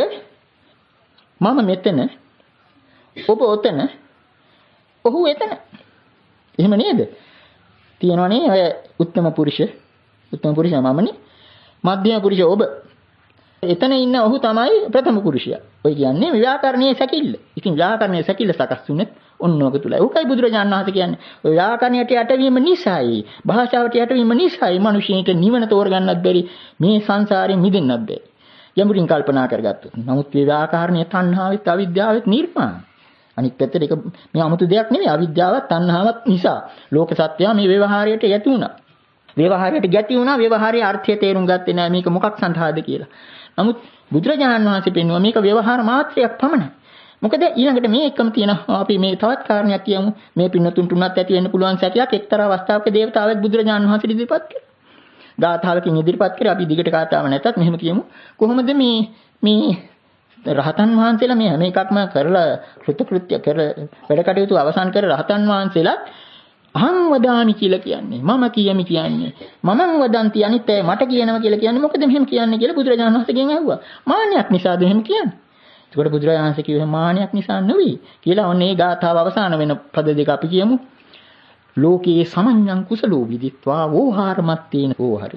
මම මෙතන ඔබ ඔතන ඔහු එතන. එහෙම නේද? තියෙනවනේ ඔය උත්තම පුරුෂ උත්තම පුරුෂයා මමනේ. මධ්‍යම පුරුෂ ඔබ. එතන ඉන්න ඔහු තමයි ප්‍රථම පුරුෂයා. ඔය කියන්නේ ව්‍යාකරණයේ සැකිල්ල. ඉතින් ව්‍යාකරණයේ සැකිල්ල සකස් වුනේ ඔන්නෝක තුලයි. උකයි බුදුරජාණන් වහන්සේ කියන්නේ. ඔය ව්‍යාකරණයට යටවීම නිසායි, භාෂාවට යටවීම නිසායි මිනිසෙට නිවන තෝරගන්නත් බැරි, මේ සංසාරයෙන් මිදෙන්නත් බැරි. යමුරින් කල්පනා කරගත්තොත්. නමුත් මේ ව්‍යාකරණයේ තණ්හාවෙත් අවිද්‍යාවෙත් නිර්මාණ. අනිත් පැත්තට ඒක මේ 아무තු දෙයක් නෙවෙයි. අවිද්‍යාවත් තණ්හාවත් නිසා ලෝක සත්‍යය මේ ව්‍යවහාරයට යැති වුණා. ව්‍යවහාරයට ගැටි වුණා. ව්‍යවහාරයේ අර්ථය තේරුම් ගත්තේ නැහැ මේක මොකක් සඳහාද කියලා. නමුත් බුදුරජාණන් වහන්සේ පෙන්වුවා මේක ව්‍යවහාර මාත්‍රයක් පමණයි. මොකද ඊළඟට මේ එකම තියෙන අපි මේ තවත් කාරණයක් කියමු. මේ පින්නතුන්ට උනත් ඇති වෙන්න පුළුවන් සැකයක් එක්තරා අවස්ථාවක දේවතාවෙක් බුදුරජාණන් වහන්සේ ඉදිරිපත් කළා. ගාථාවකින් ඉදිරිපත් කරලා අපි දිගට කතාව නැතත් මෙහෙම කියමු. කොහොමද මේ මේ රහතන් වහන්සේලා මේ හැම එකක්ම කරලා කෘතකෘත්‍ය කර වැඩ කටයුතු අවසන් කර රහතන් වහන්සේලා අහං වදාමි කියලා කියන්නේ මම කියමි කියන්නේ මමං වදන්ති අනිත් අය මට කියනවා කියලා කියන්නේ මොකද මෙහෙම කියන්නේ කියලා බුදුරජාණන් වහන්සේගෙන් ඇහුවා. මාන්නයක් නිසාද එහෙම කියන්නේ? ඒකට බුදුරජාණන් වහන්සේ කිව්වේ මාන්නයක් නිසා නෙවෙයි කියලා. ඔන්න ඒ ගාථාව අවසාන වෙන පද දෙක අපි කියමු. ලෝකේ සමඤ්ඤං කුසලෝ විදිත්වා වෝහාරමත්තේන වෝහරි.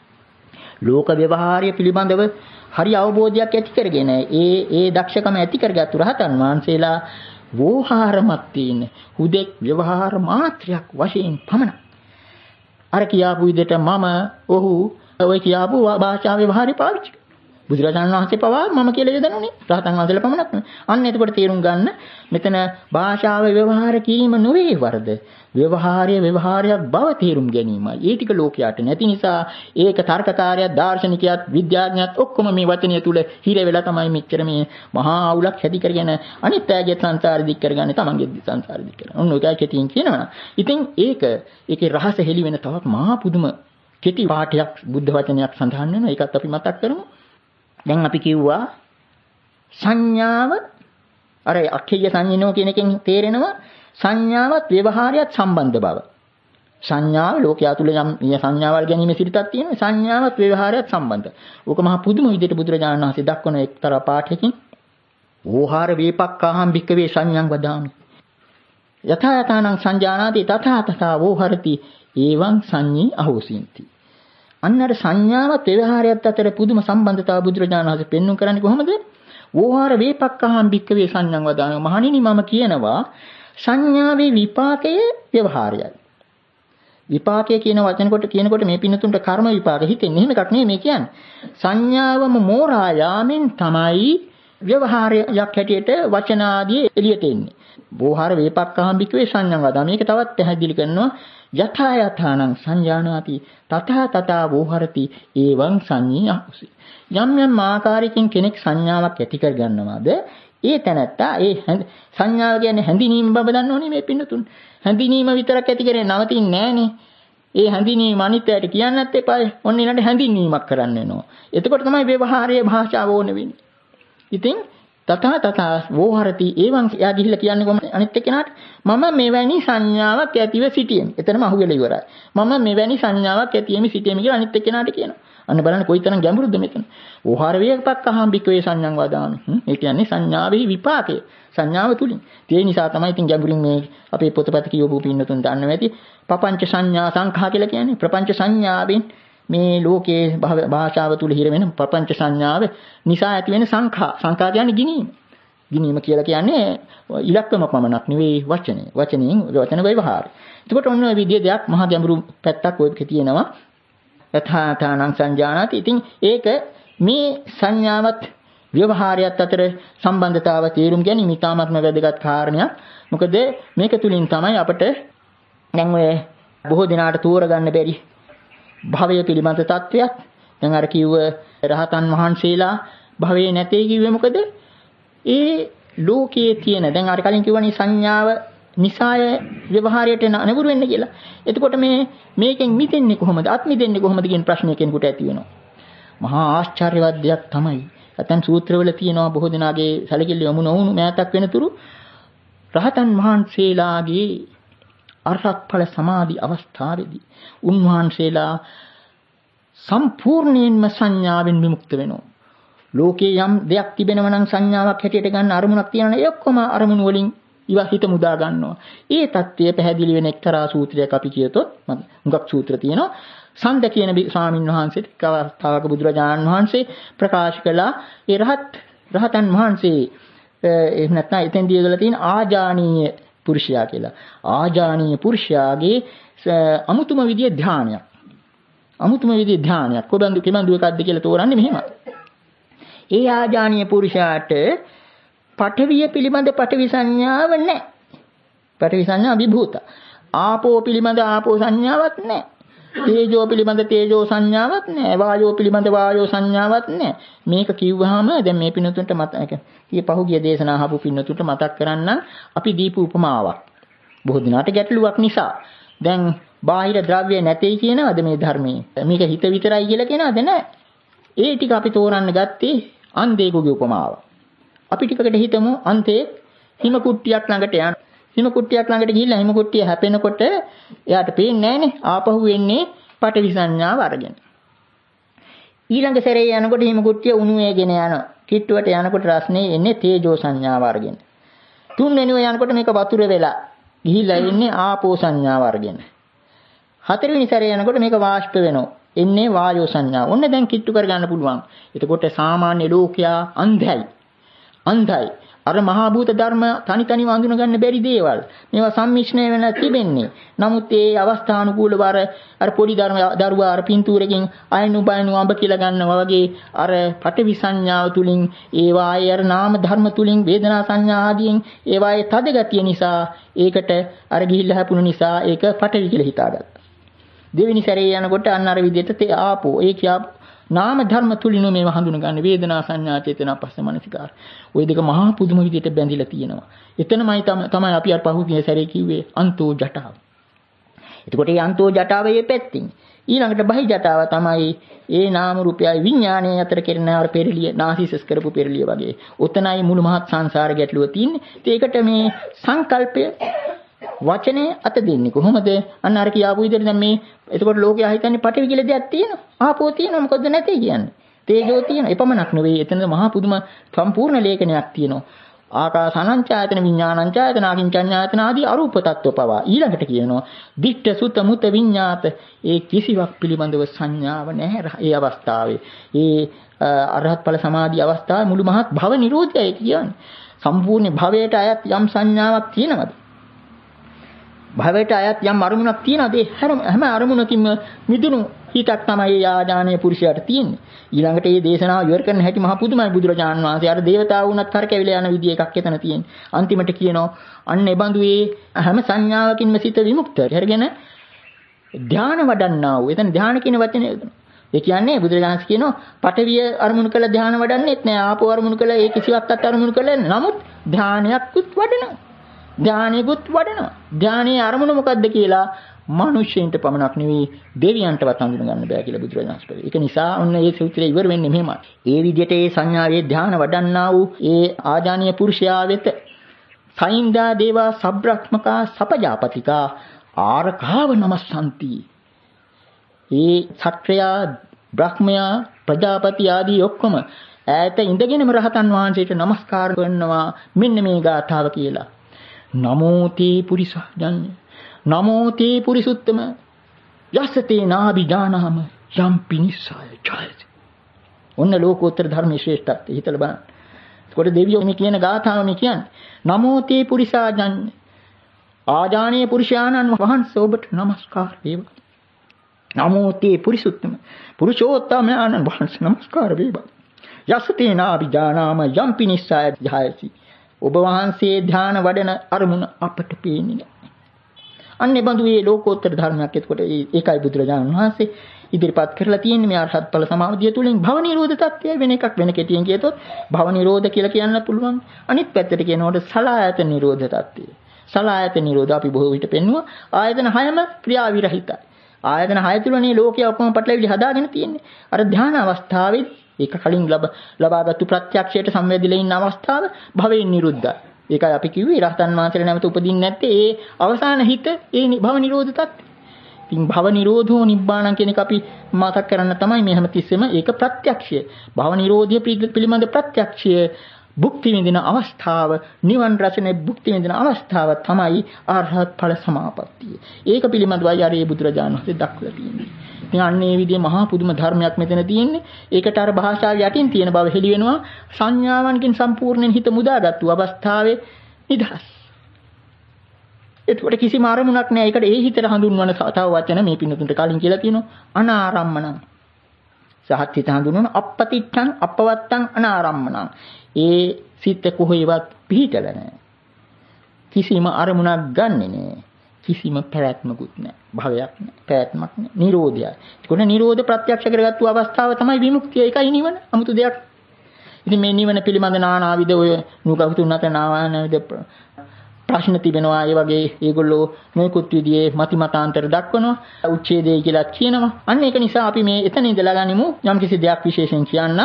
ලෝක ව්‍යවහාරය පිළිබඳව හරි අවබෝධයක් ඇති කරගෙන ඒ ඒ දක්ෂකම ඇති කරගත්තු රහතන් වහන්සේලා වෝහාරමත්තේන හුදෙක් ව්‍යවහාර මාත්‍රයක් වශයෙන් පමණ අර කියාපු විදිහට මම ඔහු ඔය කියාපු භාෂා ව්‍යවහාරය පාවිච්චි කරනවා. බුදුරජාණන් වහන්සේ පවා මම කියලා යදනුනේ රහතන් වහන්සේලා පමණක් නෙවෙයි. අන්න එතකොට තේරුම් ගන්න මෙතන භාෂාව ව්‍යවහාර කිරීම නොවේ වරද. ව්‍යවහාරය ව්‍යවහාරයක් බව තේරුම් ගැනීමයි. ඒ ටික ලෝකයට නැති නිසා ඒක තර්කකාරයත් දාර්ශනිකයත් විද්‍යාඥයත් ඔක්කොම මේ වචනය තුල හිර වෙලා තමයි මෙච්චර මේ මහා අවුලක් ඇති කරගෙන අනිත් අයගේ සංසාර දික් කරගන්නේ තමන්ගේ සංසාර දික් කරගෙන. ඔන්න ඔයකයි කෙටියෙන් කියනවා. ඉතින් ඒක ඒකේ රහස හෙළි වෙන තවත් මහා පුදුම කෙටි පාඨයක් බුද්ධ වචනයක් සඳහන් වෙනවා. ඒකත් අපි මතක් කරමු. දැන් අපි කිව්වා සංඥාව අර අක්ඛේය සංඤ්ඤෝ කියන එකෙන් තේරෙනවා සංඥාවත් ව්‍යවහාරයත් සම්බන්ධ බව. සංඥාව ලෝකයා තුල යම් සංඥාවල් ගැනීම සිරිතක් තියෙනවා. සංඥාවත් ව්‍යවහාරයත් සම්බන්ධ. ඕක මහා පුදුම විදිහට බුදුරජාණන් වහන්සේ දක්වන එක්තරා පාඨයකින් ඕහාර වේපක්ඛාහම් භික්කවේ සංඥං වදාමි. යථා යථානං සංජානාති තථා තථා වෝහරති එවං සංඤී අහෝසින්ති. අන්නර සංඥාවත් ව්‍යවහාරයත් අතර පුදුම සම්බන්ධතාව බුදුරජාණන් වහන්සේ පෙන්වු කරන්නේ කොහොමද? වෝහාර වේපක්ඛහං භික්ඛවේ සංඥං වදාමි. මහණෙනි මම කියනවා සංඥාවේ විපාකයේ ව්‍යවහාරයයි. විපාකය කියන වචන කොට කියනකොට මේ පින්නතුන්ට කර්ම විපාක හිතෙන්නේ. එහෙම එකක් නෙමෙයි මේ කියන්නේ. සංඥාවම මෝරා යාමෙන් තමයි ව්‍යවහාරයක් හැටියට වචන ආදී එළියට එන්නේ. වෝහාර වේපක්ඛහං භික්ඛවේ සංඥං වදාමි. මේක තවත් පැහැදිලි කරනවා. යථා යථානං සංජානාති තථා තථා වෝහරති එවං සංඤී අහෝසි. යම් යම් ආකාරයකින් කෙනෙක් සංඥාවක් ඇති කර ගන්නවාද ඒ තැනත්තා ඒ සංඥාව කියන්නේ හැඳිනීම බව දන්නෝනේ මේ පින්නතුන්. හැඳිනීම විතරක් ඇති කරේ නවතින්නේ නැහනේ. ඒ හැඳිනීම අනිත්‍යයට කියන්නත් එපායි. ඔන්න ඊළඟට හැඳින්වීමක් කරන්න වෙනවා. එතකොට තමයි ව්‍යවහාරයේ භාෂාව ඕන වෙන්නේ. ඉතින් තථා තථා වෝහරති එවං යා ගිහිල්ලා කියන්නේ කොහොමද අනිත් එක්කෙනාට? මම මෙවැනි සංඥාවක් ඇතිව සිටියෙමි. එතනම අහුවෙලා ඉවරයි. මම මෙවැනි සංඥාවක් ඇතිවෙමි සිටියෙමි කියලා අනිත් එක්කෙනාට කියනවා. අන්න බලන්න කොයිතරම් ගැඹුරුද මෙතන. වෝහාර වේපක්ඛහං භික්ඛවේ සංඥං වදාමි. ඒ කියන්නේ සංඥාවේ විපාකය. සංඥාව තුලින්. ඒ නිසා තමයි ඉතින් ගැඹුරින් මේ අපේ පොතපත කියවපු පින්නතුන් දන්නවා ඇති. පపంచ සංඥා සංඛා කියලා කියන්නේ ප්‍රපංච සංඥාවෙන් මේ ලෝකයේ භාෂාව තුල හිර වෙන ප්‍රපංච සංඥාව නිසා ඇති වෙන සංඛා. සංඛා කියන්නේ ගිනීම. ගිනීම කියලා කියන්නේ ඉලක්කම පමණක් නෙවෙයි වචනේ. වචනෙන් වචන ව්‍යවහාරය. එතකොට ඔන්න ඔය විදිහේ දෙයක් මහා ගැඹුරු පැත්තක් ඔයක තියෙනවා. යථාතානං සංජානාති. ඉතින් ඒක මේ සංඥාවත් ව්‍යවහාරයත් අතර සම්බන්ධතාව තේරුම් ගැනීම ඉතාමත්ම වැදගත් කාරණයක්. මොකද මේක තුලින් තමයි අපට දැන් ඔය බොහෝ දිනාට තෝරගන්න බැරි භවය පිළිබඳ තත්වයක්. දැන් අර කිව්ව රහතන් වහන්සේලා භවයේ නැtei කිව්වේ මොකද? ඒ ලෝකයේ තියෙන දැන් අර කලින් කිව්වනේ සංඥාව නිසාය ව්‍යවහාරයට අනුගුරු වෙන්න කියලා. එතකොට මේ මේකෙන් මිදෙන්නේ කොහොමද? අත් මිදෙන්නේ කොහොමද කියන ප්‍රශ්නය කෙනෙකුට ඇති වෙනවා. මහා ආශ්චර්යවත් දෙයක් තමයි. නැත්නම් සූත්‍රවල තියෙනවා බොහෝ දෙනාගේ සැලකිලි යොමු නොවුණු මෑතක් වෙනතුරු රහතන් වහන්සේලාගේ අරහත් ඵල සමාධි අවස්ථාවේදී උන්වහන්සේලා සම්පූර්ණයෙන්ම සංඥාවෙන් විමුක්ත වෙනවා. ලෝකේ යම් දෙයක් තිබෙනවා නම් සංඥාවක් හැටියට ගන්න අරමුණක් තියෙනවා. ඒ ඔක්කොම අරමුණු වලින් ඉව හිත මුදා ගන්නවා. ඒ தත්ත්වය පැහැදිලි වෙන එක්තරා සූත්‍රයක් අපි කියතොත් මුගක් සූත්‍ර තියෙනවා. සන්ද කියන ස්වාමීන් වහන්සේට එක් අවස්ථාවක බුදුරජාණන් වහන්සේ ප්‍රකාශ කළා ඒ රහත් රහතන් වහන්සේ එහෙම නැත්නම් එතෙන්දී යොදලා තියෙන ආජානීය පුරුෂයා කියලා. ආජානීය පුරුෂයාගේ අමුතුම විදිය ධානයක්. අමුතුම විදිය ධානයක්. කොබඳු කෙමඳු එකක්ද කියලා තෝරන්නේ මෙහෙමයි. ඒ ආජානීය පුරුෂයාට පඨවිය පිළිබඳ පඨවි සංඥාව නැහැ. පඨවි සංඥා විභූත. ආපෝ පිළිබඳ ආපෝ සංඥාවක් නැහැ. තේජෝ පිළිබඳ තේජෝ සංඥාවක් නැහැ. වායෝ පිළිබඳ වායෝ සංඥාවක් නැහැ. මේක කිව්වහම දැන් මේ පින්නතුන්ට මතක කී පහුගිය දේශනා අහපු පින්නතුන්ට මතක් කරන්න අපි දීපු උපමාවක්. බොහෝ දිනාට ගැටලුවක් නිසා. දැන් බාහිර ද්‍රව්‍ය නැtei කියනවාද මේ ධර්මයේ? මේක හිත විතරයි කියලා කියනවාද? නැහැ. ඒ ටික අපි තෝරන්න ගත්තේ අන්ධයෙකුගේ උපමාව. අපි ටිකකට හිතමු අන්තේ හිම කුට්ටියක් ළඟට යන. හිම කුට්ටියක් ළඟට ගිහිල්ලා හිම කුට්ටිය හැපෙනකොට එයාට පේන්නේ නැහනේ ආපහු වෙන්නේ පටවි සංඥාව අරගෙන. ඊළඟ සැරේ යනකොට හිම කුට්ටිය උණු වේගෙන යනවා. කිට්ටුවට යනකොට රස්නේ එන්නේ තේජෝ සංඥාව අරගෙන. තුන්වෙනිව යනකොට මේක වතුර වෙලා ගිහිල්ලා එන්නේ ආපෝ සංඥාව අරගෙන. හතරවෙනි සැරේ යනකොට මේක වාෂ්ප වෙනවා. එන්නේ වායෝ සංඥාව. ඔන්න දැන් කිට්ටු කරගන්න පුළුවන්. එතකොට සාමාන්‍ය ලෝකයා අන්ධයි. අන්ධයි. අර මහා භූත ධර්ම තනි තනිව අඳුන ගන්න බැරි දේවල්. මේවා සම්මිශ්‍රණය වෙලා තිබෙන්නේ. නමුත් ඒ අවස්ථානුකූලව අර අර පොඩි ධර්ම දරුවා අර පින්තූරකින් අයනු බයනු අඹ කියලා ගන්නවා වගේ අර පටවි සංඥාව තුලින් ඒවායේ අර නාම ධර්ම තුලින් වේදනා සංඥා ආදීන් ඒවායේ තද ගතිය නිසා ඒකට අර ගිහිල්ලා හැපුණු නිසා ඒක පටවි කියලා හිතාගත්තා. දෙවෙනි සැරේ යනකොට අන්න අර විදිහට තේ ආපෝ ඒ කියා නාම ධර්ම තුලින් මේව හඳුන ගන්න වේදනා සංඥා චේතනා පස්ස මනසිකාර. ওই දෙක මහා පුදුම විදිහට බැඳිලා තියෙනවා. එතනමයි තමයි අපි අර පහුගිය සැරේ කිව්වේ අන්තෝ ජටාව. එතකොට මේ අන්තෝ ජටාවේ පැත්තින් ඊළඟට බහි ජටාව තමයි ඒ නාම රූපයයි විඥානයේ අතර කෙරෙන අර පෙරලිය නාසිසස් කරපු පෙරලිය වගේ. ඔතනයි මුළු මහත් සංසාර ගැටලුව තියෙන්නේ. ඒකට මේ සංකල්පය වචනේ අත දෙන්නේ කොහොමද? අන්න අර කියාපු විදිහට දැන් මේ එතකොට ලෝකයා හිතන්නේ පටවි කියලා දෙයක් තියෙනවා. ආපෝ තියෙනවා මොකද නැtei කියන්නේ. තේජෝ තියෙනවා. එපමණක් නෙවෙයි එතන මහා පුදුම සම්පූර්ණ ලේඛනයක් තියෙනවා. ආකාසානංචායතන විඥානංචායතන අකින්චඤ්ඤායතන ආදී අරූප tattwa පවා ඊළඟට කියනවා දිට්ඨ සුත මුත විඤ්ඤාත ඒ කිසිවක් පිළිබඳව සංඥාව නැහැ ඒ අවස්ථාවේ ඒ අරහත් ඵල සමාධි අවස්ථාවේ මුළු මහත් භව නිරෝධයයි කියන්නේ සම්පූර්ණ භවයට අයත් යම් සංඥාවක් තියෙනවද භවයට අයත් යම් අරමුණක් තියෙනවද ඒ හැම අරමුණකින්ම මිදුණු හිතක් තමයි ආඥානීය පුරුෂයාට තියෙන්නේ ඊළඟට මේ දේශනාව ඉවර කරන හැටි මහ පුදුමයි බුදුරජාණන් වහන්සේ අර දේවතාවු වුණත් කරකැවිලා යන විදිය එකක් එතන තියෙන්නේ අන්තිමට කියනවා අන්න ඒ බඳු ඒ හැම සංඥාවකින්ම සිත විමුක්තයි හරිගෙන ධානය වඩන්නා වූ එතන ධානය කියන වචනේ ඒ කියන්නේ බුදුරජාණන් කියනවා පඨවිය අරමුණු කළ ධානය වඩන්නෙත් නෑ ආපෝ අරමුණු කළ ඒ කිසිවක්වත් අරමුණු කළ නමුත් ධානයක්කුත් වඩනවා ධානයකුත් වඩනවා ධානයේ අරමුණ මොකද්ද කියලා මනුෂ්‍යයන්ට පමණක් නෙවෙයි දෙවියන්ටවත් හඳුන ගන්න බෑ කියලා බුදුරජාණන් වහන්සේ. ඒක නිසා ඔන්න මේ සූත්‍රය ඉවර වෙන්නේ මෙහෙමයි. ඒ විදිහට ඒ සංඥාවේ ධානය වඩන්නා වූ ඒ ආජානීය පුරුෂයා වෙත සයින්දා දේවා සබ්‍රක්‍මකා සපජාපතිකා ආරකාව නමස්සන්ති. ඒ සත්‍රයා බ්‍රහ්මයා ප්‍රජාපති ආදී ඔක්කොම ඈත ඉඳගෙනම රහතන් වහන්සේට නමස්කාර කරනවා මෙන්න මේ ගාථාව කියලා. නමෝ තේ පුරිසජ්ජන්‍ය නමෝ තේ පුරිසුත්තම යස්සතේ නාබිජානහම යම් පිනිස්සාය ඡායති. ඔන්න ලෝකෝත්තර ධර්මයේ ශ්‍රේෂ්ඨත්වය හිතලා බලන්න. ඒකට දෙවියෝ මේ කියන ගාථාව මේ කියන්නේ නමෝ තේ පුරිසජ්ජන්‍ය ආජානීය පුරුෂයාණන් වහන්සේ ඔබට නමස්කාර වේවා. නමෝ තේ පුරිසුත්තම පුරුෂෝත්තමයන්න් වහන්සේ නමස්කාර වේවා. යස්සතේ නාබිජානහම යම් පිනිස්සාය ඡායති. ඔබ වහන්සේ ධ්‍යාන වඩන අරමුණ අපට පේන්නේ නැහැ. අන්නේ බඳු මේ ලෝකෝත්තර ධර්මයක් එතකොට ඒකයි බුදුරජාණන් වහන්සේ ඉදිරිපත් කරලා තියෙන්නේ මේ අරහත් ඵල සමාධිය තුලින් භව නිරෝධ තත්ත්වය වෙන එකක් වෙන කෙටියෙන් කියතොත් භව නිරෝධ කියලා කියන්න පුළුවන්. අනිත් පැත්තට කියනකොට සලආයතන නිරෝධ තත්ත්වය. සලආයතන නිරෝධ අපි බොහෝ විට පෙන්නුවා ආයතන හයම ක්‍රියා විරහිතයි. ආයතන හය තුලනේ ලෝකයේ ඔක්කොම පටලවිලි හදාගෙන තියෙන්නේ. අර ධ්‍යාන අවස්ථාවේ ඒක කලින් ලබ ලබාගත්තු ප්‍රත්‍යක්ෂයට සංවේදීලා ඉන්න අවස්ථාව භවෙන් නිරුද්ධයි. ඒකයි අපි කිව්වේ රහතන් වහන්සේලා නැවත උපදින්නේ නැත්තේ ඒ අවසාන හිත ඒ භව නිරෝධ තත්ත්වය. ඉතින් භව නිරෝධෝ නිබ්බාණං කියන එක අපි මතක් කරන්න තමයි මේ හැමතිස්සෙම ඒක ප්‍රත්‍යක්ෂය. භව නිරෝධය පිළිබඳ ප්‍රත්‍යක්ෂය භුක්ති විඳින අවස්ථාව නිවන් රසනේ භුක්ති විඳින අවස්ථාව තමයි අරහත් ඵල සමාපත්තිය. ඒක පිළිබඳවයි අර බුදුරජාණන් වහන්සේ දක්වලා තියෙන්නේ. ඉතින් අන්නේ විදිහේ මහා පුදුම ධර්මයක් මෙතන තියෙන්නේ. ඒකට අර භාෂාව යටින් තියෙන බව හෙළි වෙනවා. සංඥාවන්කින් සම්පූර්ණයෙන් හිත මුදාගත්තු අවස්ථාවේ නිදහස්. ඒකට කිසිම අරමුණක් නැහැ. ඒකට ඒ හිතට හඳුන්වන තව වචන මේ පින්නතුන්ට කලින් කියලා තියෙනවා. අනාරම්මණං. සහත් හිත හඳුන්වන අපපතිච්ඡං අපවත්තං අනාරම්මණං. ඒ සිත කොහෙවත් පිහිටලා නැහැ. කිසිම අරමුණක් ගන්නෙ නැහැ. කිසිම පැවැත්මකුත් නැහැ. භවයක් නැහැ. පැවැත්මක් නැහැ. නිරෝධයයි. ඒකෝන නිරෝධ ප්‍රත්‍යක්ෂ කරගත්තු අවස්ථාව තමයි විමුක්තිය. ඒකයි නිවන. 아무තු දෙයක්. ඉතින් මේ නිවන පිළිබඳ නානාවිද ඔය නුගතුන් නැත නානාවිද ප්‍රශ්න තිබෙනවා. ඒ වගේ ඒගොල්ලෝ නොයෙකුත් විදිහේ මති මතාන්තර දක්වනවා. උච්ඡේදය කියලා කියනවා. අන්න ඒක නිසා අපි මේ එතන ඉඳලා ගනිමු යම්කිසි දෙයක් විශේෂයෙන් කියන්න.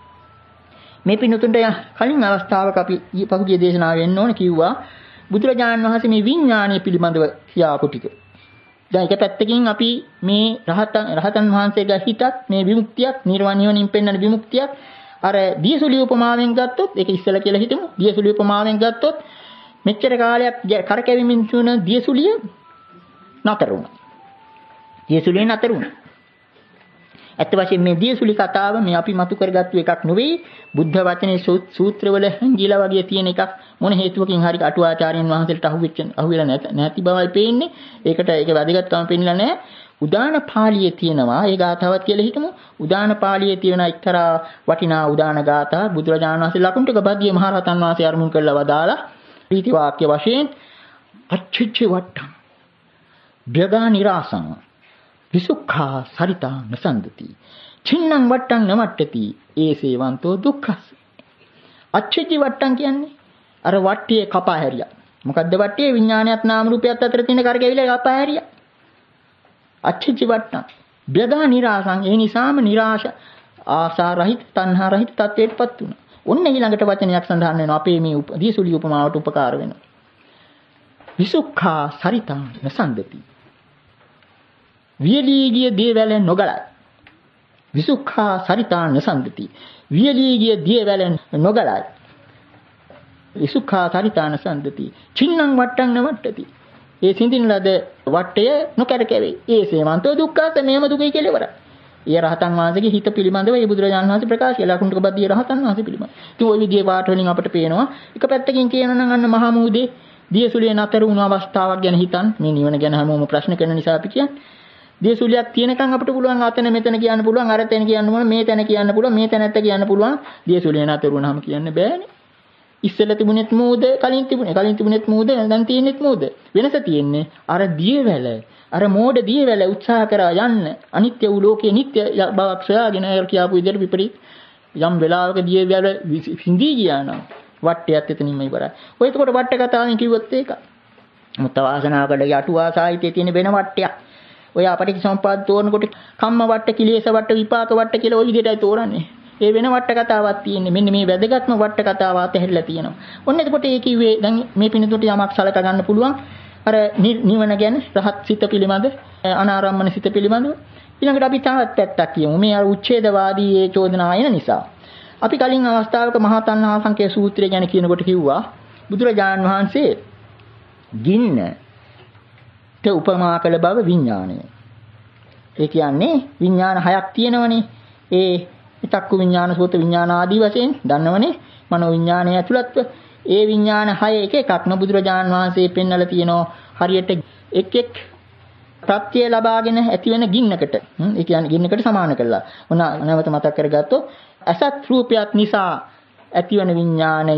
මේ පින්නතුන්ට කලින් අවස්ථාවක අපි පසුගිය දේශනාවෙ වෙන්න ඕන කිව්වා බුදුරජාණන් වහන්සේ මේ විඥානීය පිළිබඳව කියාපු ටික. දැන් එක පැත්තකින් අපි මේ රහතන් රහතන් වහන්සේගේ හිතත් මේ විමුක්තියක් නිර්වාණියවනින් පෙන්වන විමුක්තියක් අර දියසුලිය උපමාවෙන් ගත්තොත් ඒක ඉස්සලා කියලා හිතමු. දියසුලිය උපමාවෙන් ගත්තොත් මෙච්චර කාලයක් කරකැවිමින් තුන දියසුලිය නතර වුණා. දියසුලිය නතර වුණා. ඇත්ත වශයෙන්ම මේ දියසුලි කතාව මේ අපි මතු කරගත්තු එකක් නෙවෙයි. බුද්ධ වචනේ සූත්‍රවල හැංගිලා වගේ තියෙන එකක්. මොන හේතුවකින් හරි අටුවාචාර්යන් වහන්සේට අහුවෙච්ච අහුවෙලා නැති බවයි පේන්නේ. ඒකට ඒක වැදගත්කම පෙන්නලා නැහැ. උදාන පාළියේ තියෙනවා ඒ ගාථාවත් කියලා හිතමු. උදාන පාළියේ තියෙන එක්තරා වටිනා උදාන ගාථා බුදුරජාණන් වහන්සේ ලකුණ්ඩක බද්දිය මහ රහතන් වහන්සේ අරමුණු කරලා වදාලා ප්‍රීති වාක්‍ය වශයෙන් අච්චච්ච වට්ටං බ්‍යගා නිරාසං විසුඛා සරිතා නසන්දති චින්නම් වට්ටං නමට්ටති ඒසේවන්තෝ දුක්ඛස්. අච්චච්ච වට්ටං කියන්නේ අර වට්ටියේ කපා හැරියා. මොකද්ද වට්ටියේ? විඥානයත් නාම රූපයත් අතර තියෙන කරකැවිලා කපා හැරියා. අච්චච්ච වට්ටං බ්‍යගා නිරාසං. ඒ නිසාම නිරාශ ආසා රහිත තණ්හා රහිත තත්වයටපත් වුණා. ඔන්න ඊළඟට වචනයක් සඳහන් වෙනවා අපේ මේ දීසුලි උපමාවට උපකාර වෙනවා. විසුඛා සරිතා නසන්දති. වියලී ගිය දේවැල නොගලයි. විසුඛා සරිතා නසන්දති. වියලී ගිය දේවැල නොගලයි. ඉසුඛා තරිතාන සම්දති චින්නම් වට්ටං නවට්ටති. ඒ සිඳින ලද වට්ටය නොකරකැවේ. ඒ සේමන්තෝ දුක්ඛාත මේම දුකයි කියලා ඉවරයි. ඒ රහතන් වහන්සේගේ හිත පිළිබඳව ඒ බුදුරජාණන් වහන්සේ ප්‍රකාශ කළා. කුණ්ඩක බද්දී රහතන් වහන්සේ පිළිබඳව. ඉතින් ওই විදිහේ පාඩ වලින් අපිට පේනවා එක පැත්තකින් කියනවා නම් අන්න මහා මුහුදේ දියසුලිය නතර වුණු අවස්ථාවක් ගැන හිතන් මේ නිවන ගැන හැමෝම ප්‍රශ්න කරන නිසා අපි කියන්නේ. දියසුලියක් තියෙනකන් අපිට පුළුවන් අතන මෙතන කියන්න පුළුවන් අර තැන කියන්න ඕන මේ තැන කියන්න පුළුවන් මේ තැනත්ත කියන්න පුළුවන්. දියසුලිය නතර වුණාම කියන්න බෑනේ. ඉස්සෙල්ලා තිබුණෙත් මූද කලින් තිබුණේ කලින් තිබුණෙත් මූද දැන් තියෙනෙත් මූද වෙනස තියෙන්නේ අර දියවැල අර මෝඩ දියවැල උත්සාහ කරා යන්න අනිත්‍ය වූ ලෝකයේ නිට්ටය බවක් සොයාගෙන අය කියපු විදිහට විපරීත යම් වෙලාවක දියවැල හිඳී ගියා නම් වට්ටයත් එතනින්ම ඉවරයි. ඔය එතකොට වට්ට කතාවෙන් කිව්වොත් ඒක මුත්ත වාසනාවකට යටුවා සාහිත්‍යයේ තියෙන වෙන වට්ටයක්. ඔය අපටික සම්පාද තෝරනකොට කම්ම වට්ට කිලේශ වට්ට විපාක වට්ට කියලා ওই විදිහටයි තෝරන්නේ. ඒ වෙන වට්ට කතාවක් තියෙන්නේ. මෙන්න මේ වැදගත්ම වට්ට කතාව අතහැරිලා තියෙනවා. ඔන්න එතකොට ඒ කිව්වේ දැන් මේ පිණිතුට යමක් සලක ගන්න පුළුවන්. අර නිවන ගැන රහත් සිත පිළිබඳ අනාරම්මන සිත පිළිබඳව. ඊළඟට අපි තවත් පැත්තක් කියමු. මේ අර උච්ඡේදවාදී ඒ චෝදනා එන නිසා. අපි කලින් අවස්ථාවක මහා තණ්හා සංකේ සූත්‍රය ගැන කියනකොට කිව්වා බුදුරජාණන් වහන්සේ ගින්නට උපමා කළ බව විඥාණය. ඒ කියන්නේ විඥාන හයක් තියෙනවනේ. ඒ චක්කු විඥාන, සෝත විඥාන ආදී වශයෙන් දන්නවනේ. මනෝ විඥානය ඇතුළත්ව ඒ විඥාන හය එක එකක් නබුදුරජාණන් වහන්සේ පෙන්වලා තියෙනවා හරියට එක් එක් ප්‍රත්‍ය ලබාගෙන ඇතිවෙන ගින්නකට. ඒ කියන්නේ ගින්නකට සමාන කරලා. මොන නැවත මතක් කරගත්තොත් අසත් රූපයක් නිසා ඇතිවන විඥානය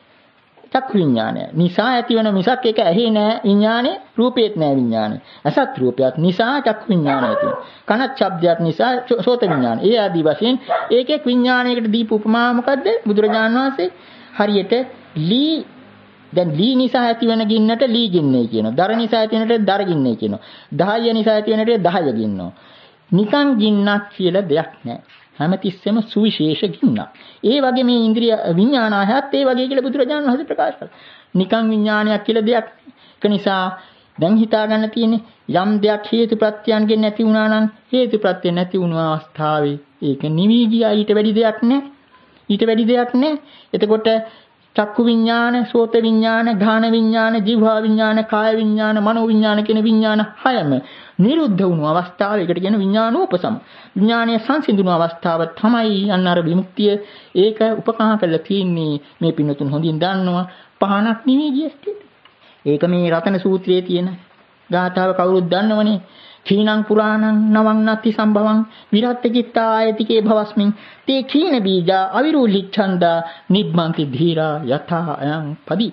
චක්කු විඥානය. නිසා ඇතිවන මිසක් ඒක ඇහි නෑ විඥානේ, රූපේත් නෑ විඥානේ. අසත් රූපයක් නිසා චක්කු විඥානය ඇතිවෙනවා. කනත් ශබ්දයක් නිසා සෝත විඥානය. ඒ ආදී වශයෙන් ඒක එක් විඥානයකට දීපු උපමාව මොකද්ද? බුදුරජාණන් වහන්සේ හරියට ලී දැන් ලී නිසා ඇතිවන ගින්නට ලී ගින්නේ කියනවා. දර නිසා ඇතිවෙනට දර ගින්නේ කියනවා. දහය නිසා ඇතිවෙනට දහය ගින්නෝ. නිකන් ගින්නක් කියලා දෙයක් නැහැ. හැමතිස්සෙම සුවිශේෂ ගින්නක්. ඒ වගේ මේ ඉන්ද්‍රිය විඥානායත් ඒ වගේ කියලා බුදුරජාණන් වහන්සේ ප්‍රකාශ කළා. නිකන් විඥානයක් කියලා දෙයක්. ඒක නිසා දැන් හිතා ගන්න තියෙන්නේ යම් දෙයක් හේතු ප්‍රත්‍යයන්ගෙන් නැති වුණා නම් හේතු ප්‍රත්‍ය නැති වුණු අවස්ථාවේ ඒක නිවි ගියා. ඊට වැඩි දෙයක් නැහැ. ඊට වැඩි දෙයක් නැහැ. එතකොට චක්කු විඥාන, සෝත විඥාන, ඝාන විඥාන, જીවහා විඥාන, කාය විඥාන, මනෝ විඥාන කියන විඥාන හයම නිරුද්ධ වුණු අවස්ථාව. ඒකට කියන විඥානෝපසම. විඥානයේ සංසිඳුණු අවස්ථාව තමයි අන්න අර විමුක්තිය. ඒක උපකාහ කරලා තියෙන්නේ මේ පින්නතුන් හොඳින් දන්නවා පහනක් නිවි ගියස්ටි. ඒක මේ රතන සූත්‍රයේ තියෙන ගාථාව කවුරුත් දන්නවනේ. කීනං පුරාණං නවං නත්ති සම්භවං විරත්ත චිත්තා ආයතිකේ භවස්මින් තේ කීන බීජා අවිරුලිච්ඡන්දා නිබ්බන්ති ධීරා යථා අයං පදි.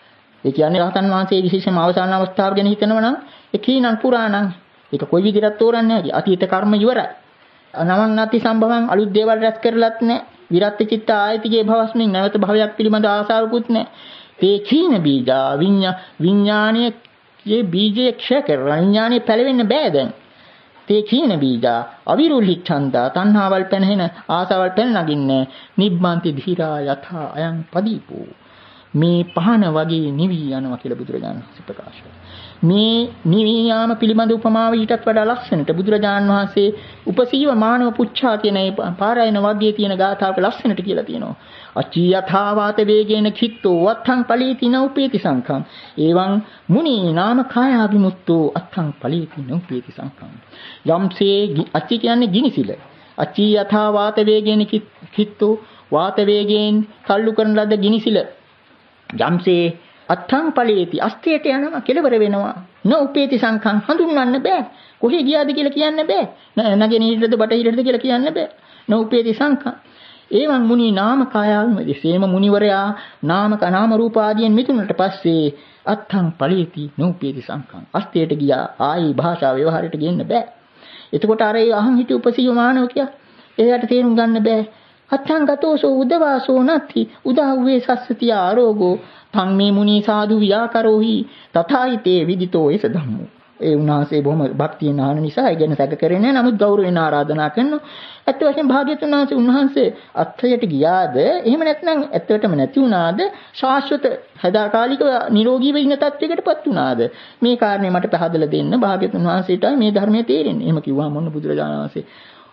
ඒ කියන්නේ රහතන් වහන්සේ විශේෂම අවසාන අවස්ථාව ගැන හිතනවා නම් ඒ කීනං පුරාණං ඒක කොයි විදිහට තෝරන්නේ නැහැ. අතීත කර්ම ඉවරයි. නවං නත්ති සම්භවං අලුත් දේවල් රැස් කරලත් නැහැ. විරත්ත චිත්තා ආයතිකේ භවස්මින් නැවත භවයක් පිළිබඳ ආසාවකුත් නැහැ. තේ කීන බීජා විඤ්ඤා විඥානීය ये बीजे क्षय कर विඥානේ පැලවෙන්න බෑ දැන්. තේ කීන බීජා අවිරුලිච්ඡන්දා තණ්හාවල් පැනහෙන ආසාවල් පැන නගින්නේ නිබ්බන්ති ධීරා යථා අයං පදීපෝ. මේ පහන වගේ නිවි යනවා කියලා බුදුරජාණන් වහන්සේ ප්‍රකාශ කළා. මේ නිවි යාම පිළිබඳ උපමාව ඊටත් වඩා ලස්සනට බුදුරජාණන් වහන්සේ උපසීව මානව පුච්ඡා කියන ඒ පාරායන වර්ගයේ තියෙන ගාථාවක ලස්සනට කියලා තියෙනවා. අචී යථාවාත වේගේන කිත්තෝ වත්තං පලීති නෝපේති සංඛං එවං මුනි නාම කායා විමුක්තෝ අත්තං පලීති නෝපේති සංඛං. යම්සේ අචී කියන්නේ ගිනිසිල. අචී යථාවාත වේගේන කිත්තෝ වාත වේගයෙන් තල්ලු කරන ලද ගිනිසිල යම්සේ අත්තං පලීති අස්තියට යනවා කෙලවර වෙනවා. නෝපේති සංඛං හඳුන්වන්න බෑ. කොහේ ගියාද කියලා කියන්න බෑ. නැගෙනහිරද බටහිරද කියලා කියන්න බෑ. නෝපේති සංඛං එවං මුනි නාම කායම දෙසේම මුනිවරයා නාම නාම රූප ආදියෙන් මිතුනට පස්සේ අත්තං පලීති නෝපේති සංඛං අස්තයට ගියා. ආයි භාෂා ව්‍යවහාරයට ගෙන්න බෑ. එතකොට අර ඒ අහං හිටි උපසීව මානවකයා එයාට තේරුම් ගන්න බෑ. අත්තං ගතෝසෝ උදවාසෝ නත්ති උදාහුවේ සස්සති ආරෝගෝ තං මේ මුනි සාදු ව්‍යාකරෝහි තථායිතේ විදිතෝ එස ධම්මෝ. ඒ උන්වහන්සේ බොහොම භක්තියෙන් ආන නිසා ඒ ගැන සැක කරේ නැහැ. නමුත් ගෞරවයෙන් ආරාධනා කරනවා. ඇත්ත වශයෙන්ම භාග්‍යවතුන් වහන්සේ උන්වහන්සේ අත්‍යයට ගියාද? එහෙම නැත්නම් ඇත්තටම නැති වුණාද? ශාශ්වත සදාකාලිකව නිරෝගීව ඉන්න තත්යකටපත් වුණාද? මේ කාරණේ මට පැහැදලා දෙන්න භාග්‍යවතුන් වහන්සේටයි මේ ධර්මයේ තේරෙන්නේ. එහෙම කිව්වම මොන බුදුරජාණන් වහන්සේ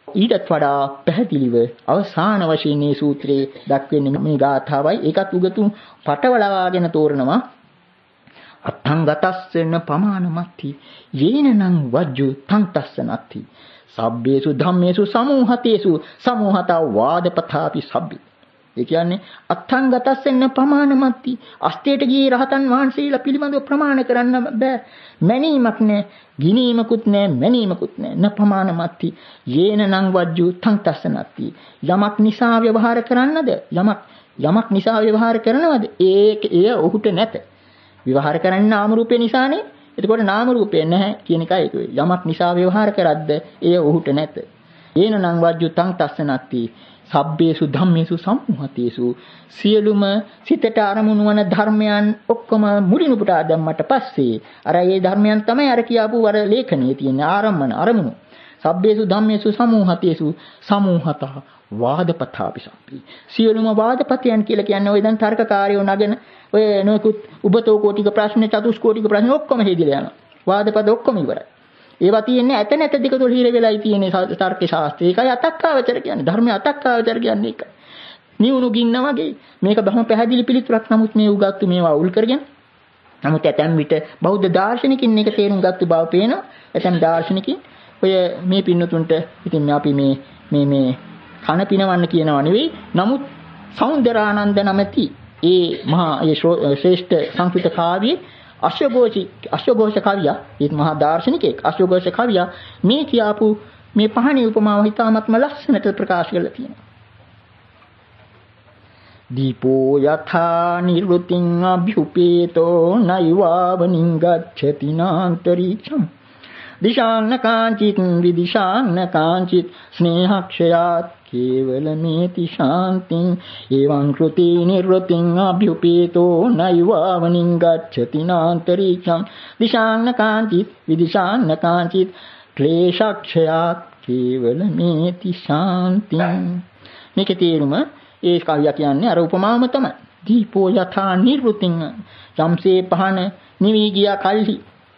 ඊටත් වඩා පැහැදිලිව අවසාන වශයෙන් මේ සූත්‍රයේ දක්වන්නේ මේ ගාථාවයි. ඒකත් උගතුන් පටවලාගෙන තෝරනවා. අත්තං ගතස්සන පමානමත්ති යේනං වජ්ජු තං තස්සනත්ති සබ්බේසු ධම්මේසු සමූහතේසු සමූහතා වාදපතාපි සබ්බි. ඒ කියන්නේ අත්තං ගතස්සන පමානමත්ති අස්තේට ගියේ රහතන් වහන්සේලා පිළිබඳව ප්‍රමාණ කරන්න බෑ. මැනීමක් නෑ, ගිනීමකුත් නෑ, මැනීමකුත් නෑ. න පමානමත්ති යේනං වජ්ජු තං තස්සනත්ති. යමක් නිසා ව්‍යවහාර කරන්නද? යමක් යමක් නිසා ව්‍යවහාර කරනවද? ඒක එය ඔහුට නැත. විවහාර කරන්නේ නාම රූපේ නිසානේ. එතකොට නාම රූපේ නැහැ කියන එකයි ඒක. යමක් නිසා ව්‍යවහාර කරද්ද එය ඔහුට නැත. ඒනනම් වජ්ජුතං තස්සනත්ති සබ්බේසු ධම්මේසු සම්මුහතේසු සියලුම සිතට අරමුණු වන ධර්මයන් ඔක්කොම මුලිනුපුටා දැම්මට පස්සේ අර ඒ ධර්මයන් තමයි අර කියාපු වර ලේඛනයේ තියෙන ආරම්මන අරමුණු. සබ්බේසු ධම්මේසු සමූහතේසු සමූහතः වාදපතාපි සම්පි. සියලුම වාදපතයන් කියලා කියන්නේ ඔය දැන් තර්කකාරයෝ නගන ඔය නොකුත් උබතෝ කෝටික ප්‍රශ්න චතුස්කෝටික ප්‍රශ්න ඔක්කොම හේදිලා යනවා. වාදපද ඔක්කොම ඉවරයි. ඒවා තියෙන්නේ ඇත නැත දෙක තුල හිර වෙලායි තියෙන්නේ තර්ක ශාස්ත්‍රය. ඒකයි අතක්කාවචර කියන්නේ. ධර්මය අතක්කාවචර කියන්නේ ඒකයි. නිවුණු ගින්න වගේ මේක බහම පැහැදිලි පිළිතුරක්. නමුත් මේ උගත්තු මේවා උල් කරගෙන නමුත් ඇතැම් විට බෞද්ධ දාර්ශනිකින් එක තේරුම් ගත්තු බව පේනවා. ඇතැම් දාර්ශනිකින් ඔය මේ පින්නතුන්ට ඉතින් අපි මේ මේ මේ කන පිනවන්න කියනවා නෙවෙයි. නමුත් සෞන්දරානන්ද නමැති ඒ මහා ඒ ශ්‍රේෂ්ඨ සංස්කෘත කාව්‍යයේ අශ්වඝෝෂි අශ්වඝෝෂ කවියා ඒ මහා දාර්ශනිකයෙක් අශ්වඝෝෂ කවියා මේ කියාපු මේ පහණේ උපමාව හිතාමත්ම ලස්සනට ප්‍රකාශ කරලා තියෙනවා. දීපෝ යථා නිර්වෘතිං අභ්‍යුපේතෝ නෛවාවනින් ගච්ඡති නාන්තරීක්ෂම් දිශාන්න කාංචිත් විදිශාන්න කාංචිත් ස්නේහක්ෂයාත් කේවලමේති ශාන්තිං එවං කෘති නිර්වෘතිං අභ්‍යුපේතෝ නෛවාවනින් ගච්ඡති නාන්තරීක්ෂම් දිශාන්න කාංචිත් විදිශාන්න කාංචිත් ක්ලේශක්ෂයාත් කේවලමේති ශාන්තිං. මේකේ තේරුම ඒ කවිය කියන්නේ අර උපමාවම තමයි. දීපෝ යථා නිර්වෘතිං යම්සේ පහන නිවි ගියා කල්හි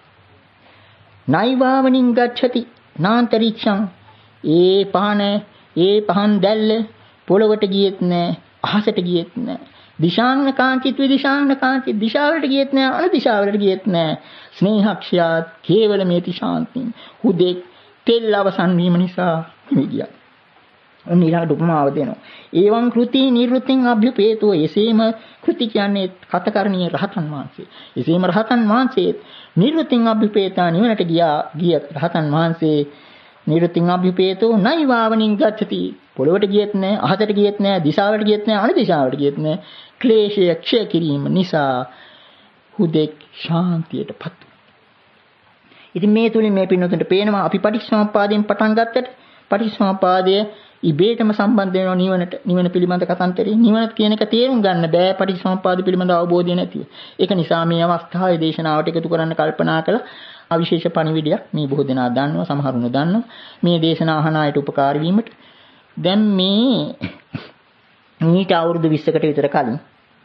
නෛවාවනින් ගච්ඡති නාන්තරීක්ෂං ඒ පහන ඒ පහන් දැල්ල පොළවට ගියෙත් නෑ අහසට ගියෙත් නෑ දිශාන්න කාංචිත් විදිශාන්න කාංචිත් දිශාවලට ගියෙත් නෑ අනුදිශාවලට ගියෙත් නෑ ස්නේහක්ෂයාත් කේවල මේති ශාන්තිං හුදෙක් තෙල් අවසන් වීම නිසා නිවිගියා. ඊළඟට උපමාව දෙනවා. ඒවං කෘති නිර්වෘතිං අභ්‍යුපේතෝ එසේම කෘති කියන්නේ කතකරණීය රහතන් වහන්සේ. එසේම රහතන් වහන්සේ නිර්වෘතිං අභ්‍යුපේතා නිවනට ගියා ගිය රහතන් වහන්සේ නිර්වෘතිං අභ්‍යුපේතෝ නෛවාවනින් ගච්ඡති පොළොවට ගියෙත් නැහැ අහසට ගියෙත් නැහැ දිශාවට ගියෙත් නැහැ අනුදිශාවට ගියෙත් නැහැ ක්ලේශය ක්ෂය කිරීම නිසා හුදෙක් ශාන්තියටපත්. ඉතින් මේ තුලින් මේ පින්නතුන්ට පේනවා අපි පටිච්චසමුප්පාදයෙන් පටන් ගත්තට පටිච්චසමුප්පාදය ඉබේටම සම්බන්ධ වෙනවා නිවනට. නිවන පිළිබඳ කතාන්තරේ නිවන කියන එක තේරුම් ගන්න බෑ පටිච්චසමුප්පාද පිළිබඳ අවබෝධය නැතිව. ඒක නිසා මේ අවස්ථාවේ දේශනාවට එකතු කරන්න කල්පනා කළා. අවිශේෂ පණිවිඩයක් මේ බොහෝ දෙනා දන්නවා, සමහරුන් දන්නවා. මේ දේශනා අහන අයට උපකාර වීමට දැන් මේ මීට අවුරුදු විස්සකට විතර කලින්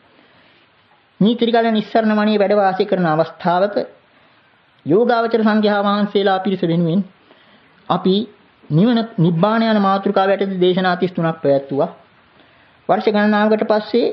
නීතිරිගල නිස්සරණ වණේ වැඩ වාසය කරන අවස්ථාවක යෝගාවචර සංඝයා වහන්සේලා පිරිස වෙනුවෙන් අපි නිවන නිබ්බාන යන මාතෘකාව යටතේ දේශනා තිස් තුනක් පැවැත්තුවා. වර්ෂ ගණනාවකට පස්සේ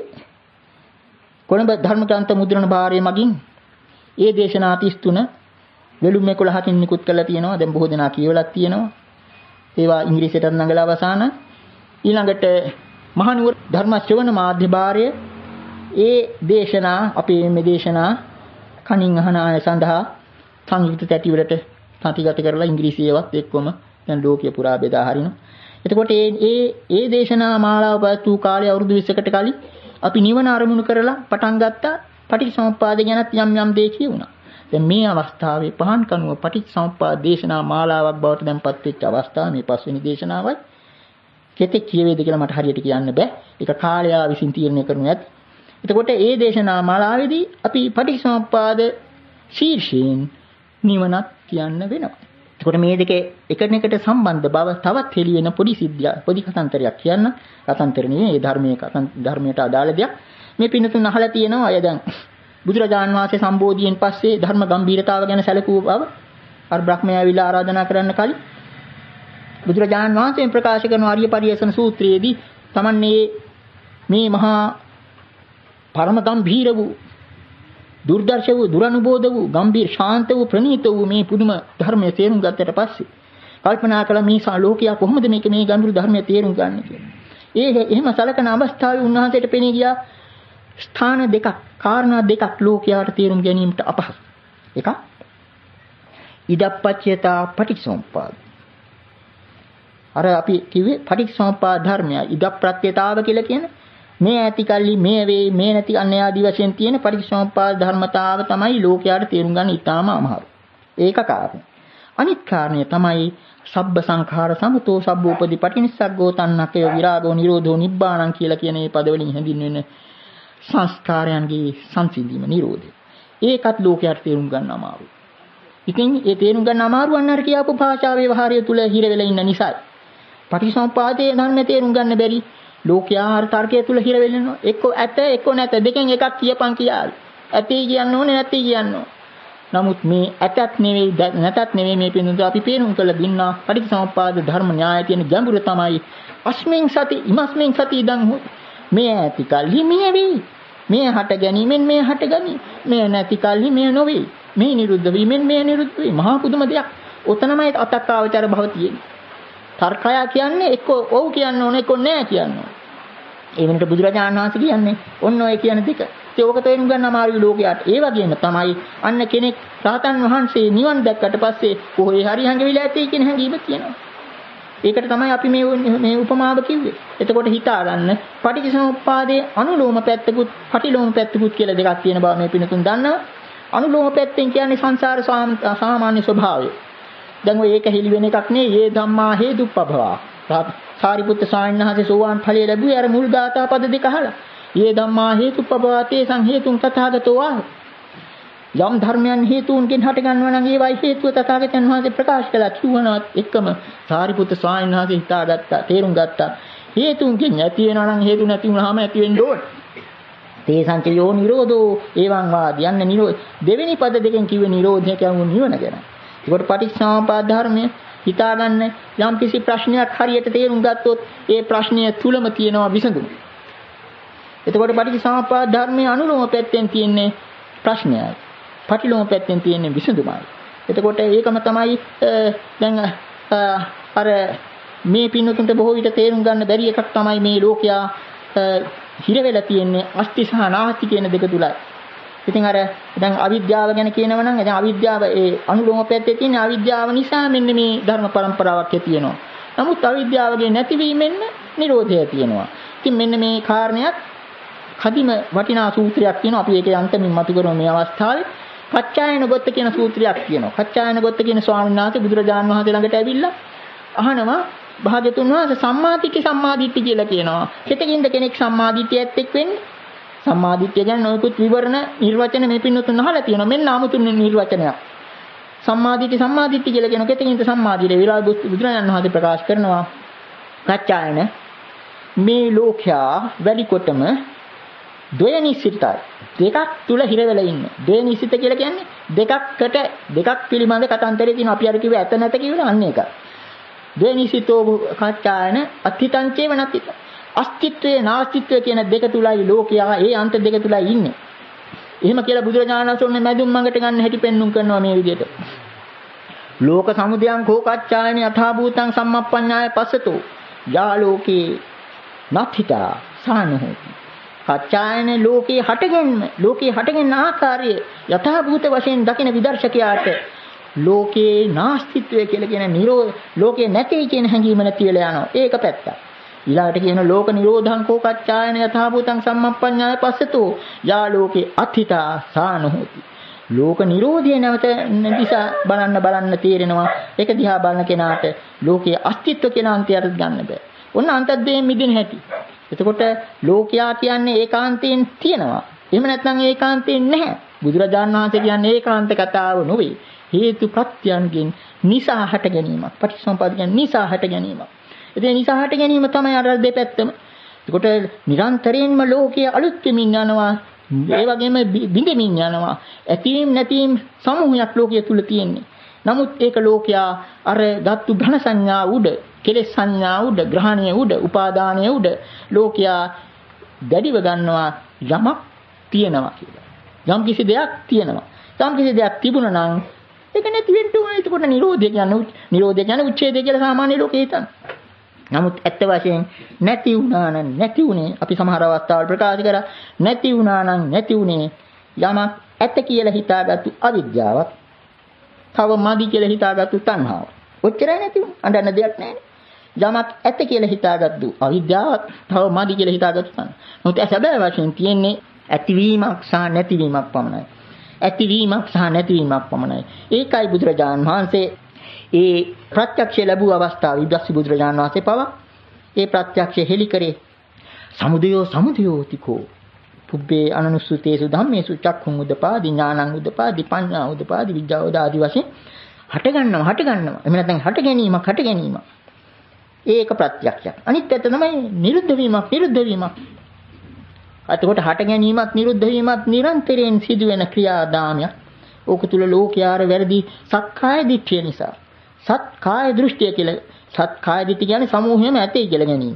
කොළඹ ධර්මග්‍රන්ථ මුද්‍රණ භාරය මගින් ඒ දේශනා තිස් තුන වෙළුම් එකොළහකින් නිකුත් කරලා තියෙනවා. දැන් බොහෝ දෙනා කියවලක් තියෙනවා. ඒවා ඉංග්‍රීසියටත් නඟලා අවසాన. ඊළඟට මහනුවර ධර්ම ශ්‍රවණ මාධ්‍ය භාරය ඒ දේශනා අපේ මේ දේශනා කණින් අහන අය සඳහා සංයුක්ත තැටි වලට සතිගත කරලා ඉංග්‍රීසියවත් එක්කම දැන් ලෝකීය පුරා බෙදා හරිනවා. එතකොට මේ ඒ ඒ දේශනා මාලාව පවත්වූ කාලේ අවුරුදු විස්සකට කලින් අපි නිවන අරමුණු කරලා පටන් ගත්තා. පටිච්චසමුප්පාද ගැනත් යම් යම් දේ කියුණා. දැන් මේ අවස්ථාවේ පහන් කනුව පටිච්චසමුප්පාද දේශනා මාලාවක් බවට දැන්පත් වෙච්ච අවස්ථාව මේ පස්වෙනි දේශනාවයි. කෙතෙක් කියවේද කියලා මට හරියට කියන්න බෑ. ඒක කාලය විසින් තීරණය කරනු ඇත. එතකොට මේ දේශනා මාලාවේදී අපි පටිච්චසමුප්පාද ශීර්ෂයෙන් නිවනක් කියන්න වෙනවා. එතකොට මේ දෙකේ එකිනෙකට සම්බන්ධ බව තවත් හෙළි වෙන පොඩි සිද්ධියක් පොඩි කතාන්තරයක් කියන්න. කතාන්තර නෙවෙයි මේ ධර්මයේ ධර්මයට අදාළ දෙයක්. මේ පින්නතුන් අහලා තියෙනවා අය දැන් බුදුරජාන් වහන්සේ සම්බෝධියෙන් පස්සේ ධර්ම ගැඹීරතාව ගැන සැලකුව බව අර බ්‍රහ්මයා විලා ආරාධනා කරන්න කලින් බුදුරජාණන් වහන්සේ ප්‍රකාශ කරන ආර්ය පරියසන සූත්‍රයේදී තමන්නේ මේ මහා පරම ගම්භීර වූ දුර්දර්ශ වූ දුරනුබෝධ වූ ගම්භීර ශාන්ත වූ ප්‍රණීත වූ මේ පුදුම ධර්මයේ තේරුම් ගත්තට පස්සේ කල්පනා කළා මේ ශාලෝකියා කොහොමද මේක මේ ගැඹුරු ධර්මයේ තේරුම් ගන්න කියලා. ඒ එහෙම සලකන අවස්ථාවේ උන්වහන්සේට පෙනී ගියා ස්ථාන දෙකක්, කාරණා දෙකක් ලෝකයාට තේරුම් ගැනීමට අපහසු. එකක් ඉදප්පච්චයතා පටිච්චසමුප්පාද. අර අපි කිව්වේ පටිච්චසමුප්පාද ධර්මය ඉදප්ප්‍රත්‍යතාව කියලා කියන මේ ඇති කල්ලි මේ වේ මේ නැති අන්‍ය ආදි වශයෙන් තියෙන පටිච්චසමුප්පාද ධර්මතාව තමයි ලෝකයාට තේරුම් ගන්න ඉතාම අමාරු. ඒක කාරණය. අනිත් කාරණය තමයි සබ්බ සංඛාර සමතෝ සබ්බෝපදි පටිනිස්සග්ගෝ තණ්හකය විරාගෝ නිරෝධෝ නිබ්බාණං කියලා කියන මේ පදවලින් හැඳින්වෙන සංස්කාරයන්ගේ සංසිඳීම නිරෝධය. ඒකත් ලෝකයට තේරුම් ගන්න අමාරුයි. ඉතින් ඒ තේරුම් ගන්න අමාරු වන්නර කියපු භාෂා ව්‍යවහාරය තුල හිර වෙලා ඉන්න නිසා පටිසම්පාදයේ ධර්ම තේරුම් ගන්න බැරි ලෝකයා තර්කයේ තුල හිර වෙලනවා. එක්ක ඇත එක්ක නැත දෙකෙන් එකක් කියපන් කියාවි. ඇතේ කියන්න ඕනේ නැතේ කියන්න ඕනේ. නමුත් මේ ඇතත් නෙවෙයි නැතත් නෙවෙයි මේ පින්දුත අපි පේනුම් කළ දින්නා පටිච්චසමුප්පාද ධර්ම න්‍යාය තියෙන ගැඹුර තමයි අස්මින් සති ඉමස්මින් සති ඉදන් මේ ඇති කල්හි මේ වේ මේ හට ගැනීමෙන් මේ හට ගනි මේ නැති කල්හි මේ නොවේ මේ නිරුද්ධ වීමෙන් මේ නිරුද්ධ වේ මහා පුදුම දෙයක්. ඔතනමයි අතක්කාවචර භව තියෙන්නේ. තර්කය කියන්නේ එක්ක ඔව් කියන්න ඕනේ එක්ක නෑ කියන්න ඕනේ. ඒ වෙනට බුදුරජාණන් වහන්සේ කියන්නේ ඔන්න ඔය කියන දෙක. ඒක තේරුම් ගන්න අමාරුයි ලෝකයට. ඒ වගේම තමයි අන්න කෙනෙක් රහතන් වහන්සේ නිවන් දැක්කට පස්සේ කොහේ හරි හැංගිවිලා ඇති කියන හැඟීම තියෙනවා. ඒකට තමයි අපි මේ මේ උපමාව කිව්වේ. එතකොට හිතා ගන්න පටිච්චසමුප්පාදයේ අනුලෝම පැත්තකුත් පටිලෝම පැත්තකුත් කියලා දෙකක් තියෙන බව මේ පිනතුන් දන්නවා. අනුලෝම පැත්තෙන් කියන්නේ සංසාර සාමාන්‍ය ස්වභාවය. දැන් ඔය ඒක හිලි වෙන එකක් නේ. "යේ ධම්මා හේතුප්පභවා." සාරිපුත්ත ස්වාමීන් වහන්සේ සෝවාන් ඵලයේ ලැබුවේ අර මුල් ගාථා පද දෙක අහලා. "යේ ධම්මා හේතුප්පභවා තේසං හේතුං තථාගතෝ ආහ." යම් ධර්මයන් හේතුන්ගෙන් හට ගන්නවා නම් ඒවයි හේතුව තථාගතයන් වහන්සේ ප්‍රකාශ කළා. කිව්වනවත් එක්කම සාරිපුත්ත ස්වාමීන් වහන්සේ හිතාගත්තා, තේරුම් ගත්තා. හේතුන්ගෙන් ඇති වෙනවා නම් හේතු නැති වුනහම ඇති වෙන්න ඕන. තේසං චයෝ නිරෝධෝ එවං වාදි යන්න නිරෝධ. දෙවෙනි පද දෙකෙන් කිව්වේ නිරෝධය කියන්නේ නිවන ගැන. ඒකට පටිච්චසමුප්පාද ධර්මය හිතාගන්න යම් කිසි ප්‍රශ්නයක් හරියට තේරුම් ගත්තොත් ඒ ප්‍රශ්නය තුලම තියෙනවා විසඳුම. එතකොට පටිච්චසමුප්පාද ධර්මයේ අනුලෝම පැත්තෙන් තියෙන්නේ ප්‍රශ්නයයි. පටිලෝම පැත්තෙන් තියෙන්නේ විසඳුමයි. එතකොට ඒකම තමයි දැන් අර මේ පින්නතුන්ට බොහෝ විට තේරුම් ගන්න බැරි එකක් තමයි මේ ලෝකයා හිර වෙලා තියෙන්නේ අස්ති සහ නාස්ති කියන දෙක තුලයි. ඉතින් අර දැන් අවිද්‍යාව ගැන කියනවනම් දැන් අවිද්‍යාව ඒ අනුලෝම පැත්තේ තියෙන අවිද්‍යාව නිසා මෙන්න මේ ධර්ම પરම්පරාවක් තියෙනවා. නමුත් අවිද්‍යාවගේ නැතිවීමෙන් නිරෝධය තියෙනවා. ඉතින් මෙන්න මේ කාරණයක් කදිම වටිනා සූත්‍රයක් තියෙනවා. අපි ඒකේ අන්තමින් මතු කරමු මේ අවස්ථාවේ. කච්චායන ගොත්ත කියන සූත්‍රයක් තියෙනවා. කච්චායන ගොත්ත කියන ස්වාමීන් වහන්සේ බුදුරජාණන් වහන්සේ ළඟට ඇවිල්ලා අහනවා භාග්‍යතුන් වහන්සේ සම්මාදිට්ඨි සම්මාදිට්ඨි කියලා කියනවා. හිතකින්ද කෙනෙක් සම්මාදිට්ඨියත් එක්ක වෙන්නේ? සම්මාදිට්ඨිය ගැන නොයෙකුත් විවරණ නිර්වචන මේ පින්නතුන් අහලා තියෙනවා. මෙන්න 아무තුන් නිර්වචනයක්. සම්මාදිට්ඨි සම්මාදිට්ඨි කියලා කියන කෙතකින්ද සම්මාදිට්ඨිය විලාස බුදුරජාණන් වහන්සේ ප්‍රකාශ කරනවා. කච්චායන මේ ලෝකයා වැඩි කොටම ද්වයනිසිතයි. දෙකක් තුල හිර වෙලා ඉන්නේ. ද්වයනිසිත කියලා කියන්නේ දෙකක්කට දෙකක් පිළිබඳ කතාන්තරේ තියෙනවා. අපි අර කිව්වේ ඇත නැත කියනවා අන්න ඒක. ද්වයනිසිතෝ කච්චායන අත්ථිතං චේව නැතිත. අස්තිත්වයේ නාස්තිත්වයේ කියන දෙක තුලයි ලෝකයා ඒ අන්ත දෙක තුලයි ඉන්නේ. එහෙම කියලා බුදුරජාණන් වහන්සේ මැදුම් මඟට ගන්න හැටි පෙන්눔 කරනවා මේ විදිහට. ලෝක සමුදයං කෝ කච්චායන යථා භූතං සම්මප්පඤ්ඤාය පස්සතෝ යා ලෝකේ නත්ථිතා සානහෝති. කච්චායන ලෝකේ හටගන්න ලෝකේ හටගන්න ආකාරය යථා භූත වශයෙන් දකින විදර්ශකයාට ලෝකේ නාස්තිත්වය කියලා කියන නිරෝධ ලෝකේ නැtei කියන හැඟීම නැති වෙලා යනවා. ඒක පැත්තක්. ඊළඟට කියන ලෝක නිරෝධං කෝ කච්චායන යථා භූතං සම්මප්පඤ්ඤාය පස්සතෝ යා ලෝකේ අත්ථිතා සානහෝති. ලෝක නිරෝධය නැවත දිසා බලන්න බලන්න තේරෙනවා. ඒක දිහා බලන කෙනාට ලෝකයේ අස්තිත්ව කියන අන්තයට ගන්න බෑ. ඔන්න අන්තද්දයෙන් මිදෙන හැටි. එතකොට ලෝකයා කියන්නේ ඒකාන්තයෙන් තියෙනවා. එහෙම නැත්නම් ඒකාන්තයෙන් නැහැ. බුදුරජාණන් වහන්සේ කියන්නේ ඒකාන්ත කතාව නෙවෙයි. හේතු ප්‍රත්‍යයන්ගෙන් නිසා හට ගැනීමක්. පටිච්චසමුප්පාද කියන්නේ නිසා හට ගැනීමක්. ඒ නිසා හට ගැනීම තමයි අර දෙපැත්තම. එතකොට නිරන්තරයෙන්ම ලෝකයේ අලුත් වෙමින් යනවා. ඒ වගේම බිඳෙමින් යනවා. ඇතීම් නැතිම් සමූහයක් ලෝකයේ තුල තියෙන්නේ. නමුත් ඒක ලෝකයා අර ගත්තු ඝන සංඥා උඩ, කෙලෙස් සංඥා උඩ, ග්‍රහණය උඩ, උපාදානය උඩ ලෝකයා දැඩිව ගන්නවා යමක් තියෙනවා කියලා. යම් කිසි දෙයක් තියෙනවා. යම් කිසි දෙයක් තිබුණා නම් ඒක නැති වෙන්න ඕනේ. ඒකට නිරෝධය කියන්නේ නිරෝධය කියන්නේ උච්ඡේදය කියලා සාමාන්‍ය ලෝකේ හිතන. නමුත් ඇත්ත වශයෙන් නැති වුණා නම් නැති උනේ අපි සමහර අවස්ථාවල ප්‍රකාශ කරා නැති වුණා නම් නැති උනේ යමක් ඇත කියලා හිතාගත්තු අවිද්‍යාවක්. තව මදි කියලා හිතාගත්තු තණ්හාව. ඔච්චරයි නැති වුනේ. අඬන්න දෙයක් නැහැ. යමක් ඇත කියලා හිතාගත්තු අවිද්‍යාවක්, තව මදි කියලා හිතාගත්තු තණ්හාව. නමුත් ඒ සැබෑ වශයෙන් තියෙන්නේ ඇතිවීමක් සහ නැතිවීමක් පමණයි. ඇතිවීමක් සහ නැතිවීමක් පමණයි. ඒකයි බුදුරජාණන් වහන්සේ ඒ ප්‍රත්‍යක්ෂය ලැබුව අවස්ථාවේ ඉදස්සි බුදුරජාණන් වහන්සේ පවා ඒ ප්‍රත්‍යක්ෂය හෙළි කරේ සමුදයෝ සමුදයෝතිකෝ පුබ්බේ අනනුස්සුතේසු ධම්මේසු චක්ඛුං උදපාදි ඥානං උදපාදි පඤ්ඤා උදපාදි විද්‍යාව ආදී වශයෙන් හට ගන්නවා හට ගන්නවා. එහෙම නැත්නම් හට ගැනීමක් හට ගැනීමක්. ඒක ප්‍රත්‍යක්ෂයක්. අනිත් පැත්ත තමයි නිරුද්ධ වීමක් නිරුද්ධ වීමක්. එතකොට හට ගැනීමත් නිරුද්ධ වීමත් නිරන්තරයෙන් සිදුවෙන ක්‍රියාදාමයක්. ඕක තුල ලෝකයාර වැරදි සක්කාය දිට්ඨිය නිසා. සත්කාය දෘෂ්ටිය කියලා සත්කාය දිට්ඨිය කියන්නේ සමූහයම ඇතේ කියලා ගැනීම.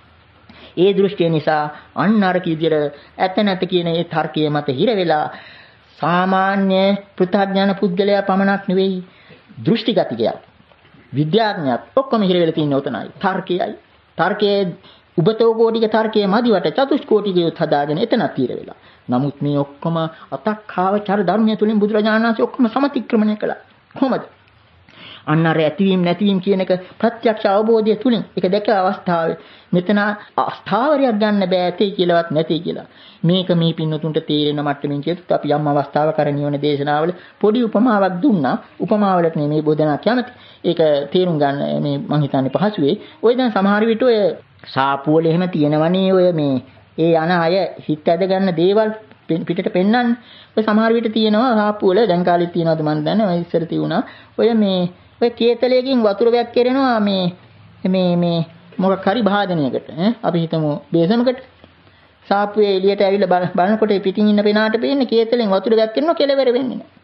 ඒ දෘෂ්ටිය නිසා අන්න අර කීදිර ඇත නැත කියන ඒ තර්කයේ මත හිර වෙලා සාමාන්‍ය පෘථග්ජන පුද්ගලයා පමණක් නෙවෙයි දෘෂ්ටිගතිකයා විද්‍යාඥයෙක් ඔක්කොම හිර වෙලා තියෙන උතනයි තර්කයයි. තර්කයේ උබතෝ කෝටික තර්කයේ මදිවට චතුෂ්කෝටිකයොත් හදාගෙන එතනත් తీර වෙලා. නමුත් මේ ඔක්කොම අතක්ඛාව චර ධර්මයේ තුලින් බුදුරජාණන් වහන්සේ ඔක්කොම සමතික්‍රමණය කළා. කොහොමද? අන්න අර ඇතිවීම නැතිවීම කියන එක ප්‍රත්‍යක්ෂ අවබෝධය තුලින් ඒක දැක අවස්ථාවේ මෙතන අස්ථාවරයක් ගන්න බෑ ඇතේ කියලාවත් නැtei කියලා. මේක මේ පින්නතුන්ට තේරෙන මට්ටමින් කියතත් අපි යම් අවස්ථාවක කරණියෝන දේශනාවල පොඩි උපමාවක් දුන්නා. උපමාවලට නෙමෙයි බොදනා කැමති. ඒක තේරුම් ගන්න මේ මං හිතන්නේ පහසු වෙයි. ඔය දැන් සමහර විට ඔය සාපුවල එහෙම තියෙනවනේ ඔය මේ ඒ අන අය හිත ඇද ගන්න දේවල් පිටට පෙන්වන්නේ. ඔය සමහර විට තියෙනවා සාපුවල දැන් කාලෙත් තියෙනවද මන් දන්නේ. ඔය ඉස්සර තියුණා. ඔය මේ ඔය කේතලයකින් වතුර වැක් කරනවා මේ මේ මේ මොකක් හරි භාජනයකට ඈ අපි හිතමු බේසමකට සාප්පුවේ එළියට ඇවිල්ලා බලනකොට පිටින් ඉන්න පෙනාට පේන්නේ කේතලෙන් වතුර වැක් කරනවා කෙලවර වෙන්නේ නැහැ.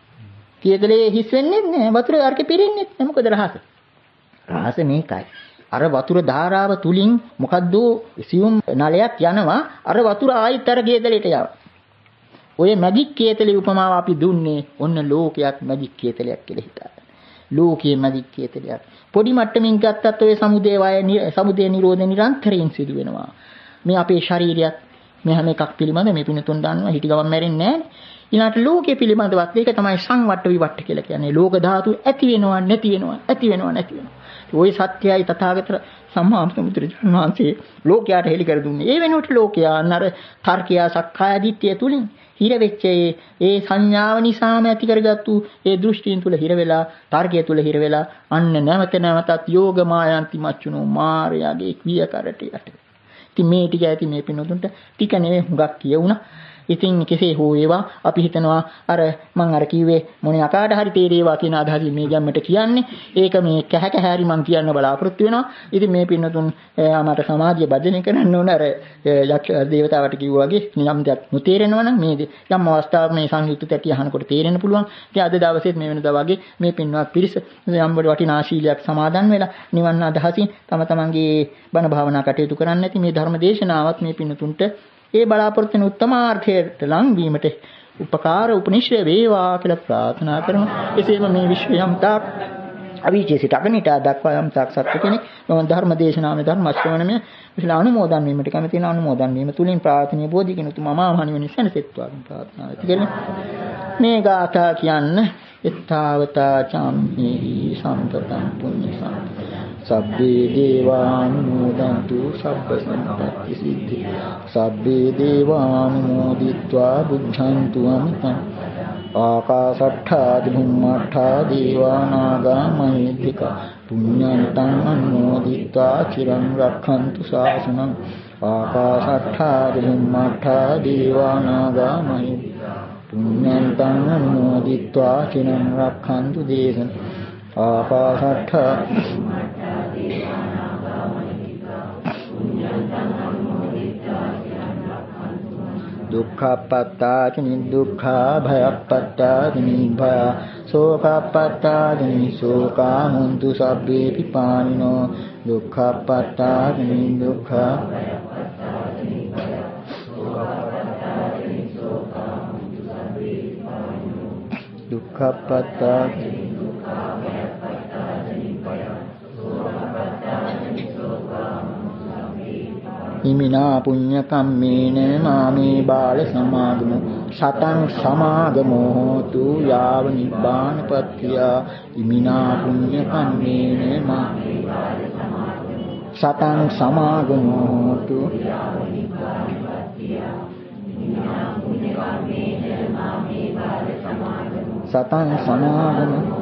කේතලේ හිස් වෙන්නේ නැහැ. වතුර අරකේ පිරෙන්නේ නැහැ. මොකද රහස? රහස මේකයි. අර වතුර ධාරාව තුලින් මොකද්ද සියුම් නලයක් යනවා අර වතුර ආයිත් අර කේතලෙට යනවා. ඔය මැජික් කේතලේ උපමාව අපි දුන්නේ ඔන්න ලෝකයක් මැජික් කේතලයක් කියලා හිතා. ලෝකයේ මැජික් කේතලයක්. පොඩි මට්ටමින් ගත්තත් ඔය සමුදේ වය සමුදේ නිරෝධ නිරන්තරයෙන් සිදු වෙනවා. මේ අපේ ශරීරයත් මේ හැම එකක් පිළිබඳ මේ පිනතුන් දන්නවා හිටි ගමන් මැරෙන්නේ නැහැ. ඊළාට ලෝකයේ පිළිබඳවත් ඒක තමයි සංවට්ට විවට්ට කියලා කියන්නේ. ලෝක ධාතු ඇති වෙනවා නැති වෙනවා ඇති වෙනවා නැති වෙනවා. ওই සත්‍යයයි තථාගත සම්මා සම්බුදුරජාණන් වහන්සේ ලෝකයට හෙළි කර දුන්නේ. ඒ වෙනුවට ලෝකයා අර තර්කය සක්කාය දිට්ඨිය තුලින් හිර වෙච්ච ඒ සංඥාව නිසාම ඇති කරගත්තු ඒ දෘෂ්ටියින් තුල හිර වෙලා තර්කයේ තුල හිර වෙලා අන්න නැවත නැවතත් යෝග මායන්ති මච්චුනෝ මාර්යාගේ ක්‍රිය කරට යට. ඉතින් මේ ටික ඇති මේ පිනොතුන්ට ටික නෙවෙයි හුඟක් කියුණා. ඉතින් කෙසේ හෝ වේවා අපි හිතනවා අර මං අර කිව්වේ මොනේ අකාඩ හරි තේරේවා කියන අදහසින් මේ ගැම්මට කියන්නේ. ඒක මේ කැහ කැහැරි මං කියන්න බලාපොරොත්තු වෙනවා. ඉතින් මේ පින්නතුන් මට සමාධිය බද්ධනය කරන්න ඕන අර යක්ෂ දේවතාවට කිව්වා වගේ නියම් දෙයක් නොතේරෙනවා නම් මේ යම් අවස්ථාවක මේ සංයුක්ත තැටි අහනකොට තේරෙන්න පුළුවන්. ඉතින් අද දවසේත් මේ වෙනදා වගේ මේ පින්වත් පිරිස යම් වටිනා ශීලයක් සමාදන් වෙලා නිවන් අදහසින් තම තමන්ගේ බණ භාවනා කටයුතු කරන්න ඇති මේ ධර්ම දේශනාවත් මේ පින්නතුන්ට ඒ බලාපොරොත්තු වෙන උත්තමාර්ථයට ලං වීමට උපකාර උපනිශ්‍රය වේවා කියලා ප්‍රාර්ථනා කරනවා. එසේම මේ විශ්වයම් තාක් අවීචේසිත අගනිට දක්වා යම් තාක් සත්‍ය කෙනෙක් මම ධර්ම දේශනාවේ ධර්ම ශ්‍රවණමය විශේෂ අනුමෝදන් වීමට කැමති වෙන අනුමෝදන් වීම තුලින් ප්‍රාර්ථනීය බෝධිකින උතුම් අමාමහණි වෙන සැනසෙත්වා ප්‍රාර්ථනා කරනවා. මේ ගාථා කියන්න එත්තාවතා චම්හි සම්පතං පුඤ්ඤ සබ්බේ දේවානුමෝදන්තු සබ්බ සම්පත්ති සිද්ධි සබ්බේ දේවානුමෝදිत्वा බුද්ධන්තු අමිතං ආකාශට්ඨා දිමුම්මඨා දේවානාගා මහිද්దిక පුඤ්ඤන්තං අනුමෝදිत्वा චිරං රක්ඛන්තු ශාසනං ආකාශට්ඨා දිමුම්මඨා දේවානාගා මහිද්దిక පුඤ්ඤන්තං අනුමෝදිत्वा චිරං රක්ඛන්තු දේශනං ආකාශට්ඨා දුක්ඛප්පත්තාති නිදුක්ඛා භයප්පත්තාති නිභය සෝකප්පත්තාති නිසෝකා හොන්තු සබ්බේ පිපානිනෝ දුක්ඛප්පත්තාති නිදුක්ඛා දුක්ඛප්පත්තාති ඉමිනා පුඤ්ඤ කම්මේන මාමේ බාල සමාගමෝ සතං සමාගමෝ හෝතු යාව නිබ්බානපත්තිය ඉමිනා පුඤ්ඤ කම්මේන මාමේ බාල සමාගමෝ සතං සමාගමෝ හෝතු යාව නිබ්බානපත්තිය ඉමිනා පුඤ්ඤ කම්මේන මාමේ බාල සමාගමෝ සතං සමාගමෝ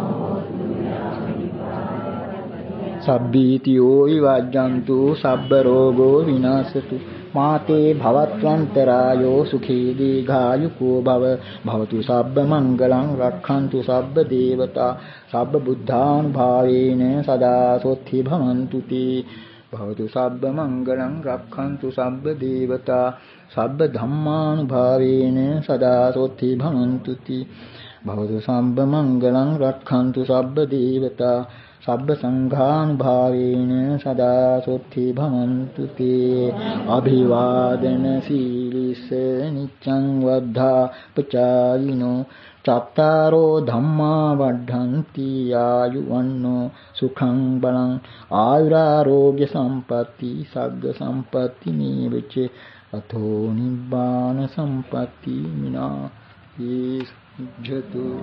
සබ්බීතියෝ විවජ්ජන්තු සබ්බ රෝගෝ විනාශතු මාතේ භවත්වන්තරායෝ සුඛී දීඝායුකෝ භව භවතු සබ්බ මංගලං රක්ඛන්තු සබ්බ දේවතා සබ්බ බුද්ධානුභාවේන සදා සොත්ති භවන්තු තී භවතු සබ්බ මංගලං රක්ඛන්තු සබ්බ දේවතා සබ්බ ධම්මානුභාවේන සදා සොත්ති භවන්තු තී භවතු සබ්බ මංගලං රක්ඛන්තු සබ්බ දේවතා සබ්බ සංඝානුභාවේන සදා සොත්ති භවන්තු තේ අභිවාදන සීලිස නිච්ඡං වද්ධා පචායිනෝ චත්තාරෝ ධම්මා වඩ්ඩන්ති ආයුවන්නෝ සුඛං බලං ආයුරාෝග්‍ය සම්පatti සග්ග සම්පatti නීවච අතෝ නිබ්බාන සම්පatti මිනා යේසුජ්ජතු.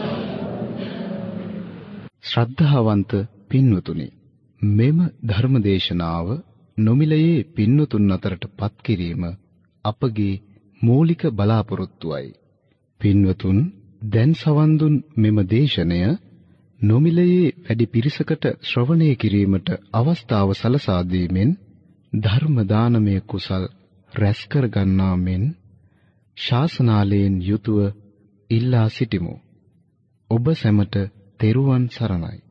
ශ්‍රද්ධාවන්ත පින්වතුනි, මෙම ධර්මදේශනාව නොමිලයේ පින්වතුන් අතරට පත් කිරීම අපගේ මූලික බලාපොරොත්තුවයි. පින්වතුන් දැන් සවන් දුන් මෙම දේශනය නොමිලයේ වැඩි පිරිසකට ශ්‍රවණය කිරීමට අවස්ථාව සලසා දීමෙන් ධර්ම දානමය කුසල් රැස් කර ගන්නා මෙන් ශාසනාලයෙන් යුතුව ඉල්ලා සිටිමු. ඔබ සැමට තෙරුවන් සරණයි.